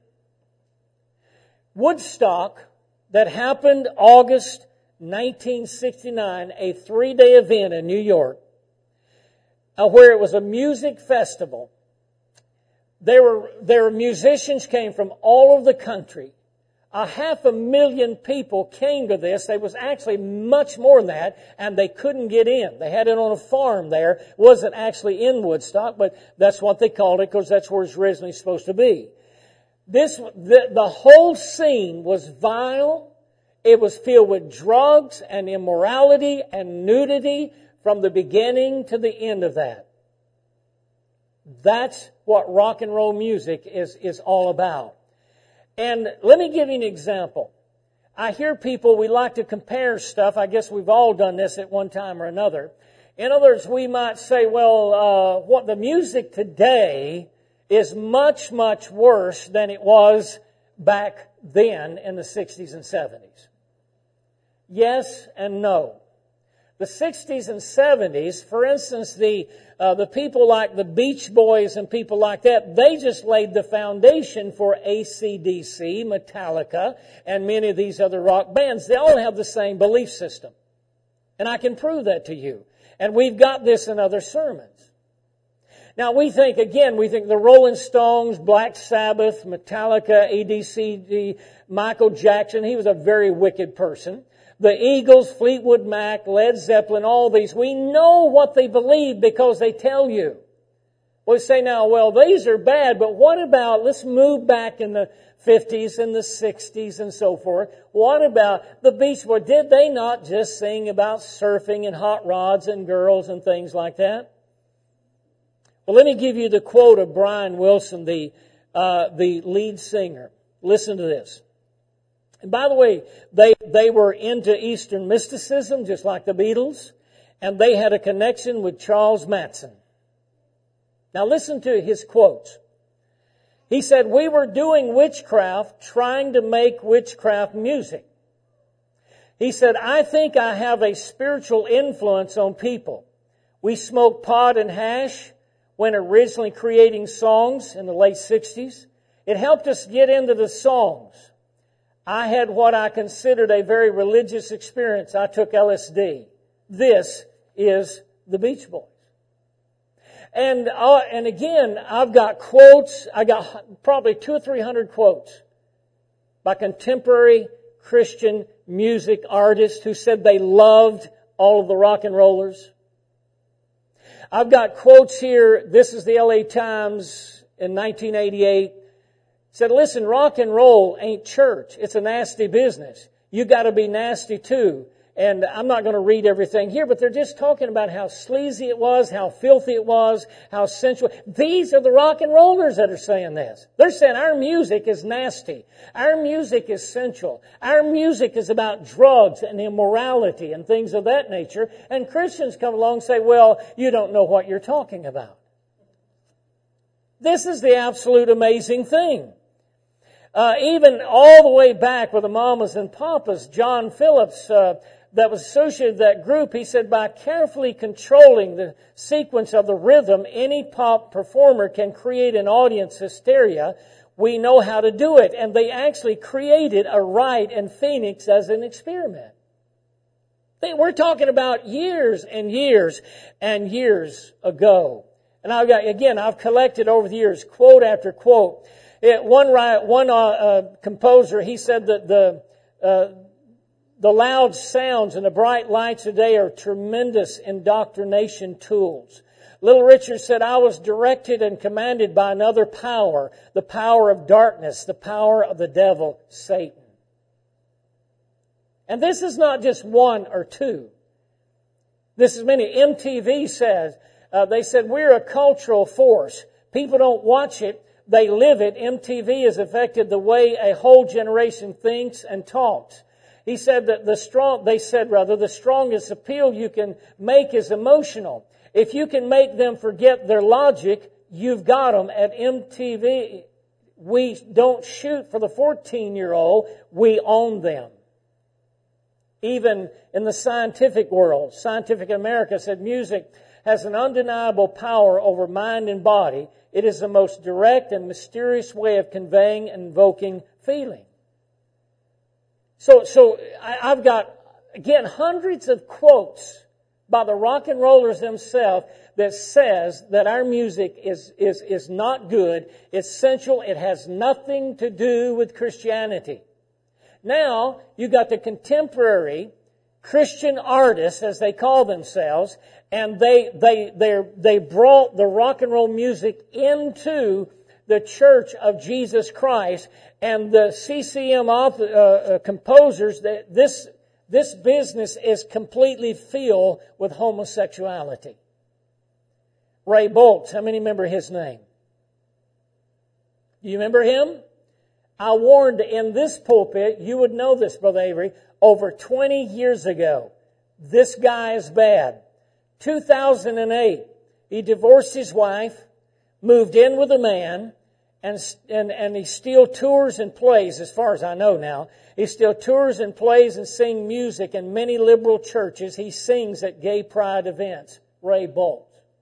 Woodstock, that happened August nineteen sixty-nine, a three-day event in New York, uh, where it was a music festival. There were, there were musicians came from all over the country. A half a million people came to this. There was actually much more than that, and they couldn't get in. They had it on a farm there. It wasn't actually in Woodstock, but that's what they called it because that's where it's originally supposed to be. This, the, the whole scene was vile. It was filled with drugs and immorality and nudity from the beginning to the end of that. That's what rock and roll music is, is all about. And let me give you an example. I hear people, we like to compare stuff. I guess we've all done this at one time or another. In other words, we might say, well, uh, what the music today is much, much worse than it was back then in the sixties and seventies. Yes and no. The sixties and seventies, for instance, the uh, the people like the Beach Boys and people like that, they just laid the foundation for A C D C, Metallica, and many of these other rock bands. They all have the same belief system. And I can prove that to you. And we've got this in other sermons. Now we think, again, we think the Rolling Stones, Black Sabbath, Metallica, A D C, Michael Jackson, he was a very wicked person. The Eagles, Fleetwood Mac, Led Zeppelin, all these, we know what they believe because they tell you. We say now, well, these are bad, but what about, let's move back in the fifties and the sixties and so forth. What about the Beach Boys? Did they not just sing about surfing and hot rods and girls and things like that? Well, let me give you the quote of Brian Wilson, the uh, the lead singer. Listen to this. And by the way, they, they were into Eastern mysticism, just like the Beatles, and they had a connection with Charles Manson. Now listen to his quotes. He said, "We were doing witchcraft, trying to make witchcraft music." He said, "I think I have a spiritual influence on people. We smoked pot and hash when originally creating songs in the late sixties. It helped us get into the songs. I had what I considered a very religious experience. I took L S D. This is the Beach Boys." And uh, and again, I've got quotes. I got probably two or three hundred quotes by contemporary Christian music artists who said they loved all of the rock and rollers. I've got quotes here. This is the L A Times in nineteen eighty-eight. Said, "Listen, rock and roll ain't church. It's a nasty business. You got to be nasty too." And I'm not going to read everything here, but they're just talking about how sleazy it was, how filthy it was, how sensual. These are the rock and rollers that are saying this. They're saying our music is nasty. Our music is sensual. Our music is about drugs and immorality and things of that nature. And Christians come along and say, well, you don't know what you're talking about. This is the absolute amazing thing. Uh, even all the way back with the Mamas and Papas, John Phillips, uh, that was associated with that group, he said, by carefully controlling the sequence of the rhythm, any pop performer can create an audience hysteria. We know how to do it. And they actually created a rite in Phoenix as an experiment. They, we're talking about years and years and years ago. And I've got, again, I've collected over the years quote after quote. It, one one uh, uh, composer, he said that the uh, the loud sounds and the bright lights today are tremendous indoctrination tools. Little Richard said, I was directed and commanded by another power, the power of darkness, the power of the devil, Satan. And this is not just one or two. This is many. M T V says, uh, they said, we're a cultural force. People don't watch it, they live it. M T V has affected the way a whole generation thinks and talks. He said that the strong, they said rather, the strongest appeal you can make is emotional. If you can make them forget their logic, you've got them. At M T V, we don't shoot for the fourteen-year-old, we own them. Even in the scientific world, Scientific America said music has an undeniable power over mind and body. It is the most direct and mysterious way of conveying and invoking feeling. So, so I, I've got, again, hundreds of quotes by the rock and rollers themselves that says that our music is, is, is not good, it's sensual, it has nothing to do with Christianity. Now, you got the contemporary Christian artists, as they call themselves, and they, they, they, they brought the rock and roll music into the Church of Jesus Christ, and the C C M author, uh, uh, composers, that this, this business is completely filled with homosexuality. Ray Boltz, how many remember his name? Do you remember him? I warned in this pulpit, you would know this, Brother Avery, over twenty years ago. This guy is bad. two thousand eight, he divorced his wife, moved in with a man, and, and, and he still tours and plays, as far as I know now. He still tours and plays and sings music in many liberal churches. He sings at gay pride events. Ray Boltz.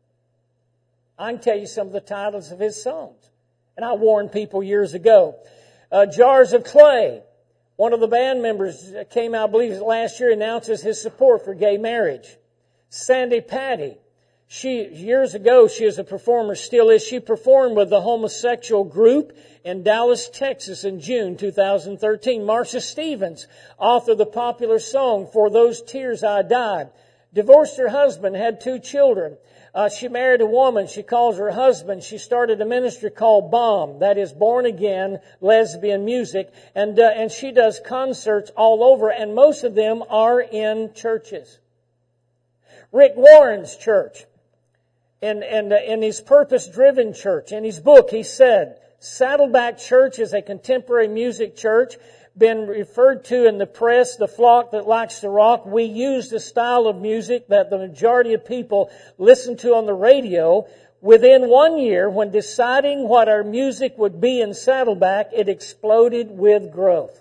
I can tell you some of the titles of his songs. And I warned people years ago. Uh, Jars of Clay. One of the band members came out, I believe last year, announces his support for gay marriage. Sandy Patty. She, years ago, she is a performer, still is. She performed with the homosexual group in Dallas, Texas in June two thousand thirteen. Marsha Stevens, author of the popular song, For Those Tears I Died. Divorced her husband, had two children. Uh, she married a woman. She calls her husband. She started a ministry called BOMB, that is Born Again Lesbian Music. And, uh, and she does concerts all over, and most of them are in churches. Rick Warren's church, in, in, in his purpose-driven church, in his book, he said, Saddleback Church is a contemporary music church, been referred to in the press, the flock that likes to rock. We use the style of music that the majority of people listen to on the radio. Within one year, when deciding what our music would be in Saddleback, it exploded with growth.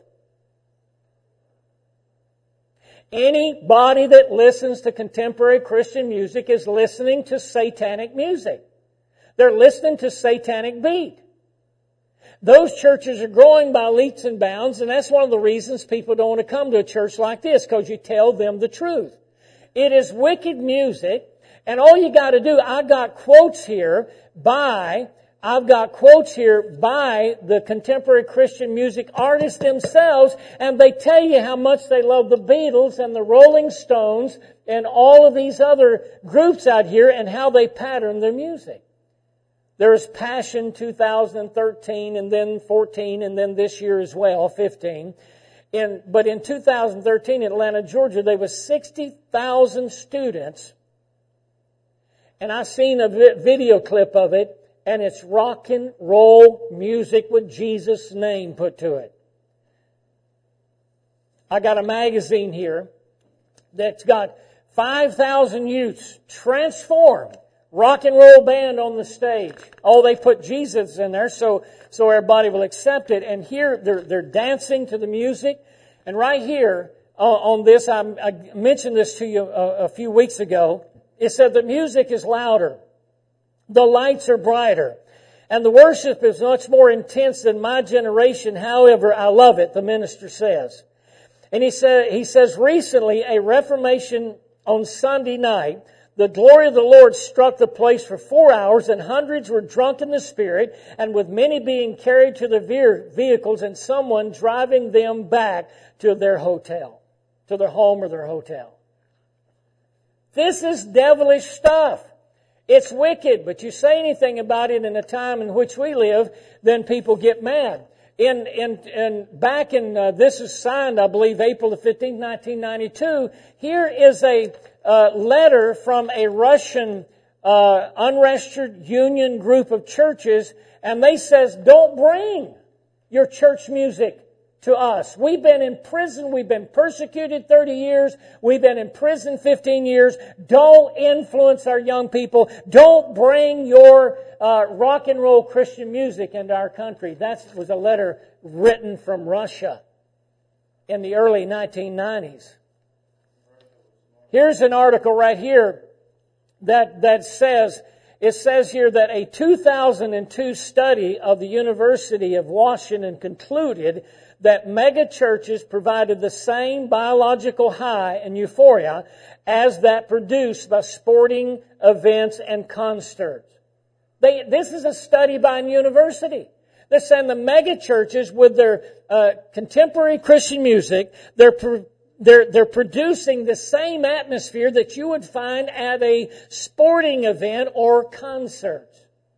Anybody that listens to contemporary Christian music is listening to satanic music. They're listening to satanic beat. Those churches are growing by leaps and bounds, and that's one of the reasons people don't want to come to a church like this, because you tell them the truth. It is wicked music, and all you got to do, I got quotes here by, I've got quotes here by the contemporary Christian music artists themselves, and they tell you how much they love the Beatles and the Rolling Stones and all of these other groups out here and how they pattern their music. There's Passion two thousand thirteen and then fourteen and then this year as well, fifteen. In, but in two thousand thirteen in Atlanta, Georgia, there was sixty thousand students. And I seen a video clip of it, and it's rock and roll music with Jesus' name put to it. I got a magazine here that's got five thousand youths transformed. Rock and roll band on the stage. Oh, they put Jesus in there so so everybody will accept it. And here they're they're dancing to the music. And right here uh, on this, I, I mentioned this to you a, a few weeks ago. It said the music is louder, the lights are brighter, and the worship is much more intense than my generation. However, I love it. The minister says, and he said he says recently a Reformation on Sunday night. The glory of the Lord struck the place for four hours, and hundreds were drunk in the Spirit, and with many being carried to their vehicles and someone driving them back to their hotel. to their home or their hotel. This is devilish stuff. It's wicked, but you say anything about it in the time in which we live, then people get mad. In, in, in back in, uh, this is signed, I believe, April the fifteenth, nineteen ninety-two. Here is a uh, letter from a Russian uh, unregistered union group of churches, and they says, don't bring your church music to us. We've been in prison. We've been persecuted thirty years. We've been in prison fifteen years. Don't influence our young people. Don't bring your uh, rock and roll Christian music into our country. That was a letter written from Russia in the early nineteen nineties. Here's an article right here that, that says, it says here that a two thousand two study of the University of Washington concluded that mega churches provided the same biological high and euphoria as that produced by sporting events and concerts. They, this is a study by a university. They're saying the mega churches with their uh, contemporary Christian music, they're pro- they're they're producing the same atmosphere that you would find at a sporting event or concert.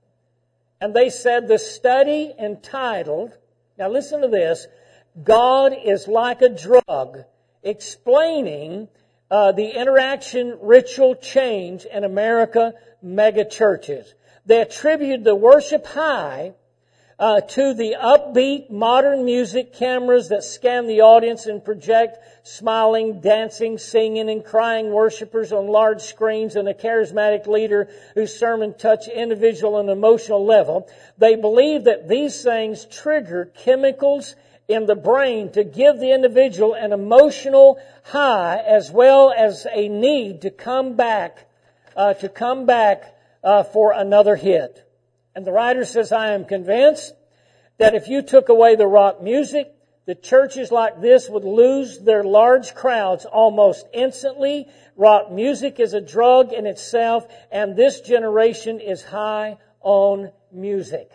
And they said the study entitled, now listen to this, God is like a drug, explaining uh, the interaction ritual change in America mega churches. They attribute the worship high uh, to the upbeat modern music cameras that scan the audience and project smiling, dancing, singing, and crying worshipers on large screens and a charismatic leader whose sermon touch individual and emotional level. They believe that these things trigger chemicals in the brain to give the individual an emotional high as well as a need to come back, uh, to come back uh, for another hit. And the writer says, I am convinced that if you took away the rock music, the churches like this would lose their large crowds almost instantly. Rock music is a drug in itself, and this generation is high on music.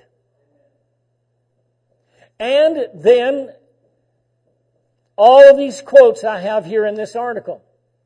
And then, all of these quotes I have here in this article.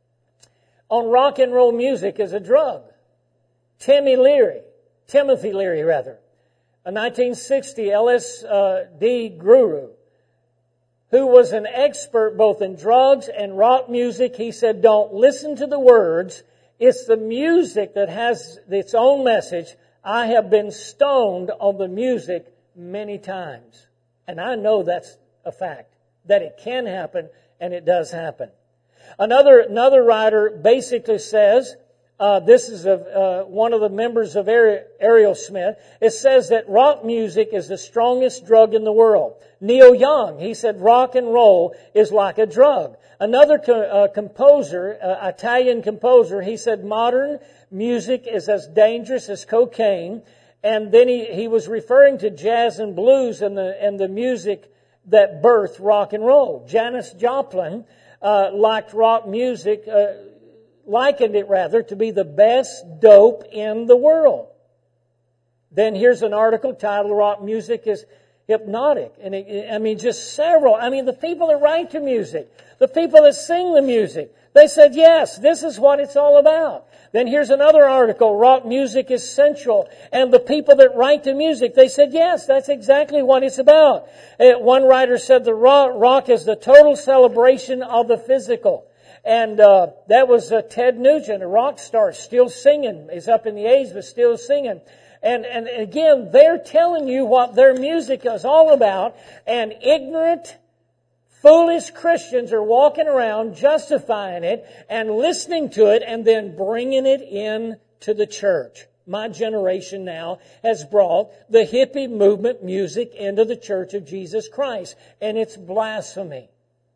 On rock and roll music as a drug. Timmy Leary, Timothy Leary rather, a nineteen sixty L S D guru, who was an expert both in drugs and rock music. He said, don't listen to the words. It's the music that has its own message. I have been stoned on the music many times. And I know that's a fact, that it can happen, and it does happen. Another another writer basically says, uh, this is a, uh, one of the members of Ariel Smith, it says that rock music is the strongest drug in the world. Neil Young, he said rock and roll is like a drug. Another co- uh, composer, uh, Italian composer, he said modern music is as dangerous as cocaine. And then he, he was referring to jazz and blues and the and the music that birthed rock and roll. Janis Joplin uh, liked rock music, uh, likened it rather to be the best dope in the world. Then here's an article titled "Rock Music is Hypnotic," and it, I mean just several. I mean the people that write the music, the people that sing the music, they said yes, this is what it's all about. Then here's another article, rock music is sensual. And the people that write the music, they said, yes, that's exactly what it's about. Uh, one writer said the rock, rock is the total celebration of the physical. And uh, that was uh, Ted Nugent, a rock star, still singing. He's up in the age, but still singing. And, and again, they're telling you what their music is all about. And ignorant, foolish Christians are walking around justifying it and listening to it and then bringing it in to the church. My generation now has brought the hippie movement music into the Church of Jesus Christ, and it's blasphemy.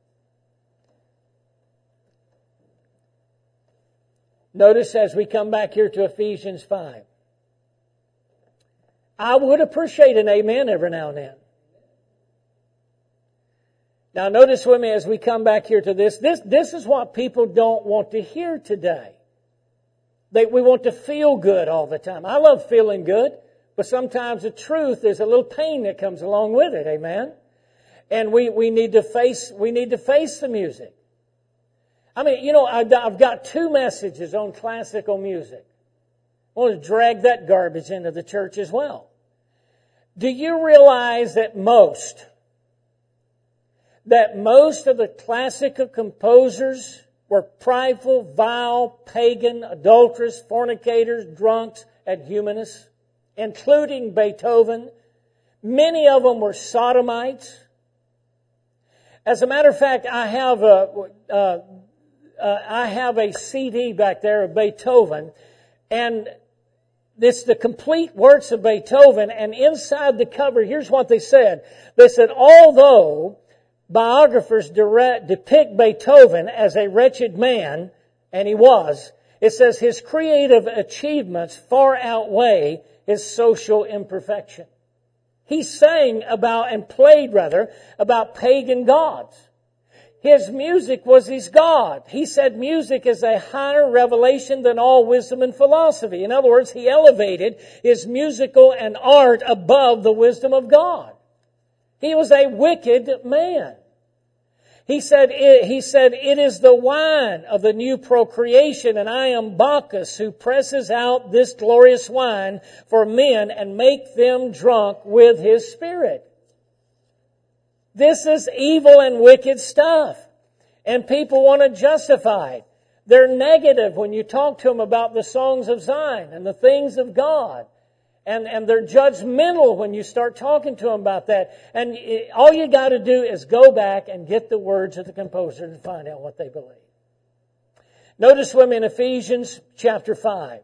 Notice as we come back here to Ephesians five. I would appreciate an amen every now and then. Now notice with me as we come back here to this, this, this is what people don't want to hear today. They, we want to feel good all the time. I love feeling good, but sometimes the truth, there's a little pain that comes along with it, amen? And we, we need to face, we need to face the music. I mean, you know, I've got two messages on classical music. I want to drag that garbage into the church as well. Do you realize that most, that most of the classical composers were prideful, vile, pagan, adulterous, fornicators, drunks, and humanists, including Beethoven? Many of them were sodomites. As a matter of fact, I have a, uh, uh, I have a C D back there of Beethoven, and it's the complete works of Beethoven, and inside the cover, here's what they said. They said, although biographers direct, depict Beethoven as a wretched man, and he was, it says his creative achievements far outweigh his social imperfection. He sang about, and played rather, about pagan gods. His music was his God. He said music is a higher revelation than all wisdom and philosophy. In other words, he elevated his musical and art above the wisdom of God. He was a wicked man. He said, he said, it is the wine of the new procreation, and I am Bacchus who presses out this glorious wine for men and make them drunk with his spirit. This is evil and wicked stuff. And people want to justify it. They're negative when you talk to them about the songs of Zion and the things of God. And, and they're judgmental when you start talking to them about that. And it, all you got to do is go back and get the words of the composer and find out what they believe. Notice with me in Ephesians chapter five.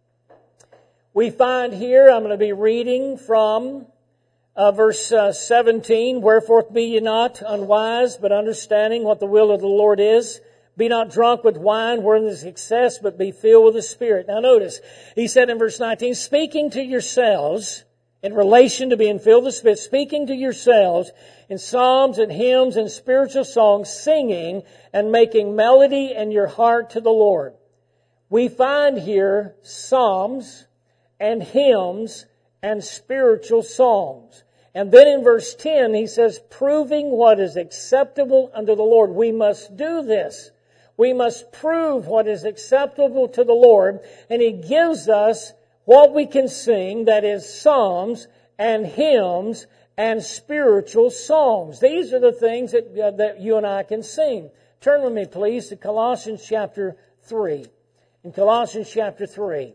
We find here, I'm going to be reading from uh, verse uh, seventeen, wherefore be ye not unwise, but understanding what the will of the Lord is. Be not drunk with wine wherein is excess, but be filled with the Spirit. Now notice, he said in verse nineteen, speaking to yourselves, in relation to being filled with the Spirit, speaking to yourselves in psalms and hymns and spiritual songs, singing and making melody in your heart to the Lord. We find here psalms and hymns and spiritual songs. And then in verse ten, he says, proving what is acceptable unto the Lord. We must do this. We must prove what is acceptable to the Lord. And he gives us what we can sing, that is psalms and hymns and spiritual songs. These are the things that, uh, that you and I can sing. Turn with me, please, to Colossians chapter three. In Colossians chapter three,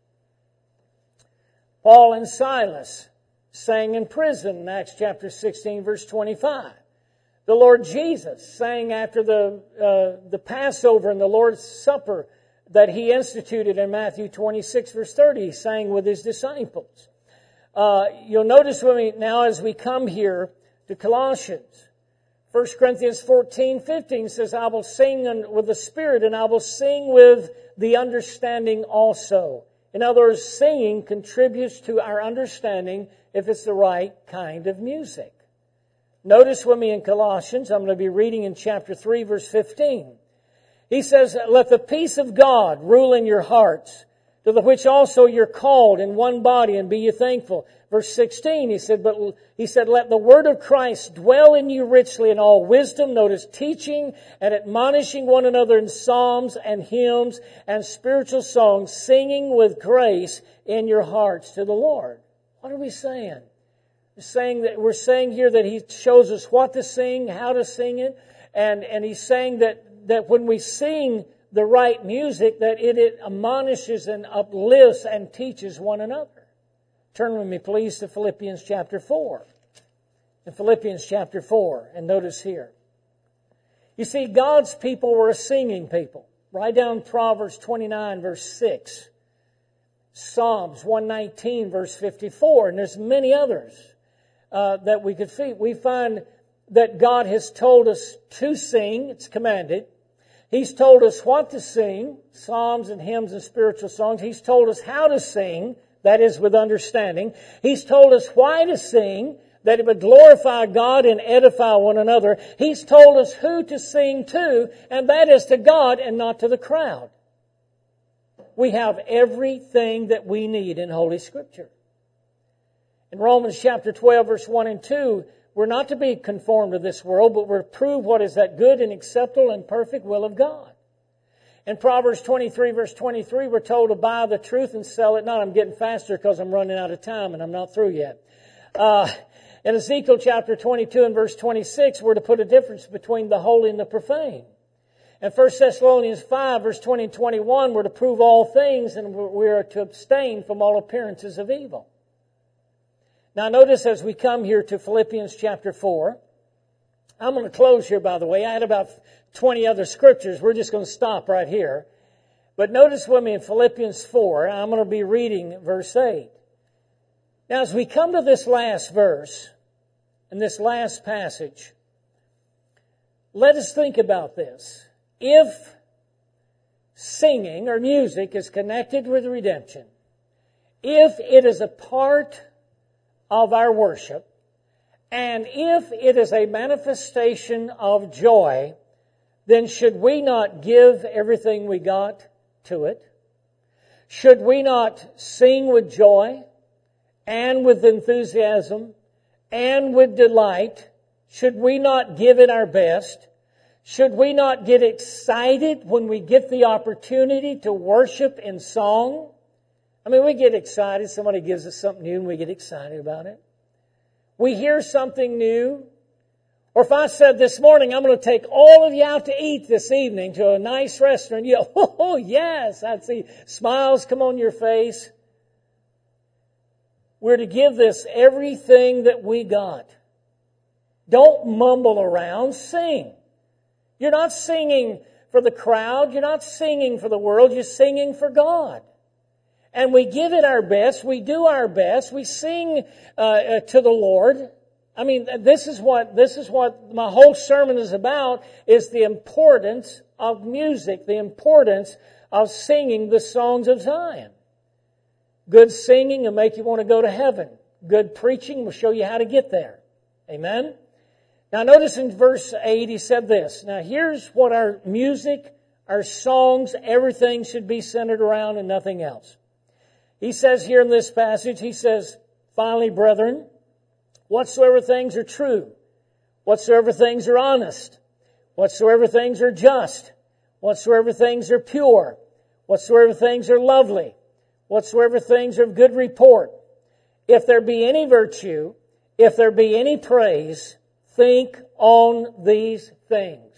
Paul and Silas sang in prison in Acts chapter sixteen, verse twenty-five. The Lord Jesus sang after the uh, the Passover and the Lord's Supper that he instituted in Matthew twenty-six, verse thirty. He sang with his disciples. Uh, you'll notice with me now as we come here to Colossians. First Corinthians fourteen, fifteen says, I will sing with the Spirit and I will sing with the understanding also. In other words, singing contributes to our understanding if it's the right kind of music. Notice with me in Colossians, I'm going to be reading in chapter three, verse fifteen. He says, let the peace of God rule in your hearts, to the which also you're called in one body, and be ye thankful. Verse sixteen, he said, but he said, let the word of Christ dwell in you richly in all wisdom. Notice teaching and admonishing one another in psalms and hymns and spiritual songs, singing with grace in your hearts to the Lord. What are we saying? We're saying that we're saying here that he shows us what to sing, how to sing it, and, and he's saying that, that when we sing the right music, that it, it admonishes and uplifts and teaches one another. Turn with me, please, to Philippians chapter four. In Philippians chapter four, and notice here. You see, God's people were a singing people. Write down Proverbs twenty-nine, verse six. Psalms one nineteen, verse fifty-four, and there's many others uh, that we could see. We find that God has told us to sing, it's commanded. He's told us what to sing, psalms and hymns and spiritual songs. He's told us how to sing, that is with understanding. He's told us why to sing, that it would glorify God and edify one another. He's told us who to sing to, and that is to God and not to the crowd. We have everything that we need in Holy Scripture. In Romans chapter twelve, verse one and two, we're not to be conformed to this world, but we're to prove what is that good and acceptable and perfect will of God. In Proverbs twenty-three, verse twenty-three, we're told to buy the truth and sell it not. I'm getting faster because I'm running out of time and I'm not through yet. Uh, in Ezekiel chapter twenty-two and verse twenty-six, we're to put a difference between the holy and the profane. In First Thessalonians five, verse twenty and twenty-one, we're to prove all things and we are to abstain from all appearances of evil. Now notice as we come here to Philippians chapter four, I'm going to close here, by the way. I had about twenty other scriptures. We're just going to stop right here. But notice with me in Philippians four, I'm going to be reading verse eight. Now as we come to this last verse, in this last passage, let us think about this. If singing or music is connected with redemption, if it is a part of our worship, and if it is a manifestation of joy, then should we not give everything we got to it? Should we not sing with joy and with enthusiasm and with delight? Should we not give it our best? Should we not get excited when we get the opportunity to worship in song? I mean, we get excited. Somebody gives us something new and we get excited about it. We hear something new. Or if I said this morning, I'm going to take all of you out to eat this evening to a nice restaurant, you go, oh, yes, I'd see smiles come on your face. We're to give this everything that we got. Don't mumble around, sing. You're not singing for the crowd. You're not singing for the world. You're singing for God. And we give it our best. We do our best. We sing uh, uh, to the Lord. I mean, this is what this is what my whole sermon is about, is the importance of music, the importance of singing the songs of Zion. Good singing will make you want to go to heaven. Good preaching will show you how to get there. Amen? Now notice in verse eight he said this. Now here's what our music, our songs, everything should be centered around and nothing else. He says here in this passage, he says, finally, brethren, whatsoever things are true, whatsoever things are honest, whatsoever things are just, whatsoever things are pure, whatsoever things are lovely, whatsoever things are of good report, if there be any virtue, if there be any praise, think on these things.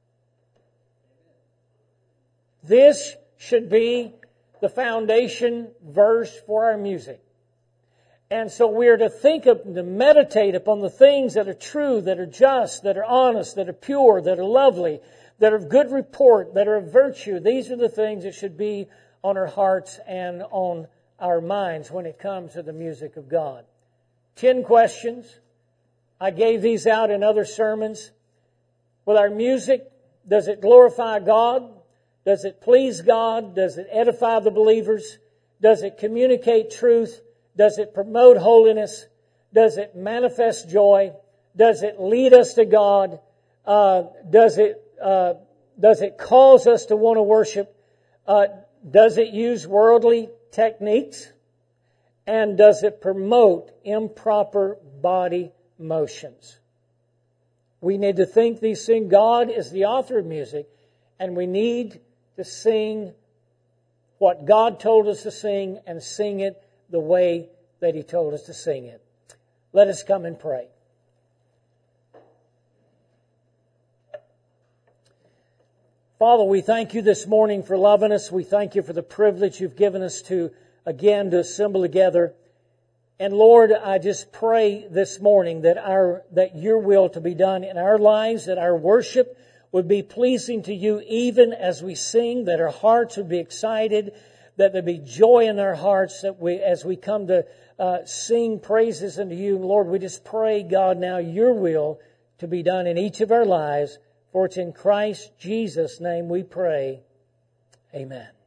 This should be the foundation verse for our music. And so we are to think of, to meditate upon the things that are true, that are just, that are honest, that are pure, that are lovely, that are of good report, that are of virtue. These are the things that should be on our hearts and on our minds when it comes to the music of God. Ten questions. I gave these out in other sermons. With our music, does it glorify God? Does it please God? Does it edify the believers? Does it communicate truth? Does it promote holiness? Does it manifest joy? Does it lead us to God? Uh, does it uh, does it cause us to want to worship? Uh, does it use worldly techniques? And does it promote improper body motions? We need to think these things. God is the author of music, and we need to sing what God told us to sing and sing it the way that He told us to sing it. Let us come and pray. Father, we thank You this morning for loving us. We thank You for the privilege You've given us to, again, to assemble together. And Lord, I just pray this morning that our that Your will to be done in our lives, that our worship would be pleasing to You even as we sing, that our hearts would be excited, that there be joy in our hearts that we, as we come to uh, sing praises unto You. And Lord, we just pray, God, now Your will to be done in each of our lives. For it's in Christ Jesus' name we pray. Amen.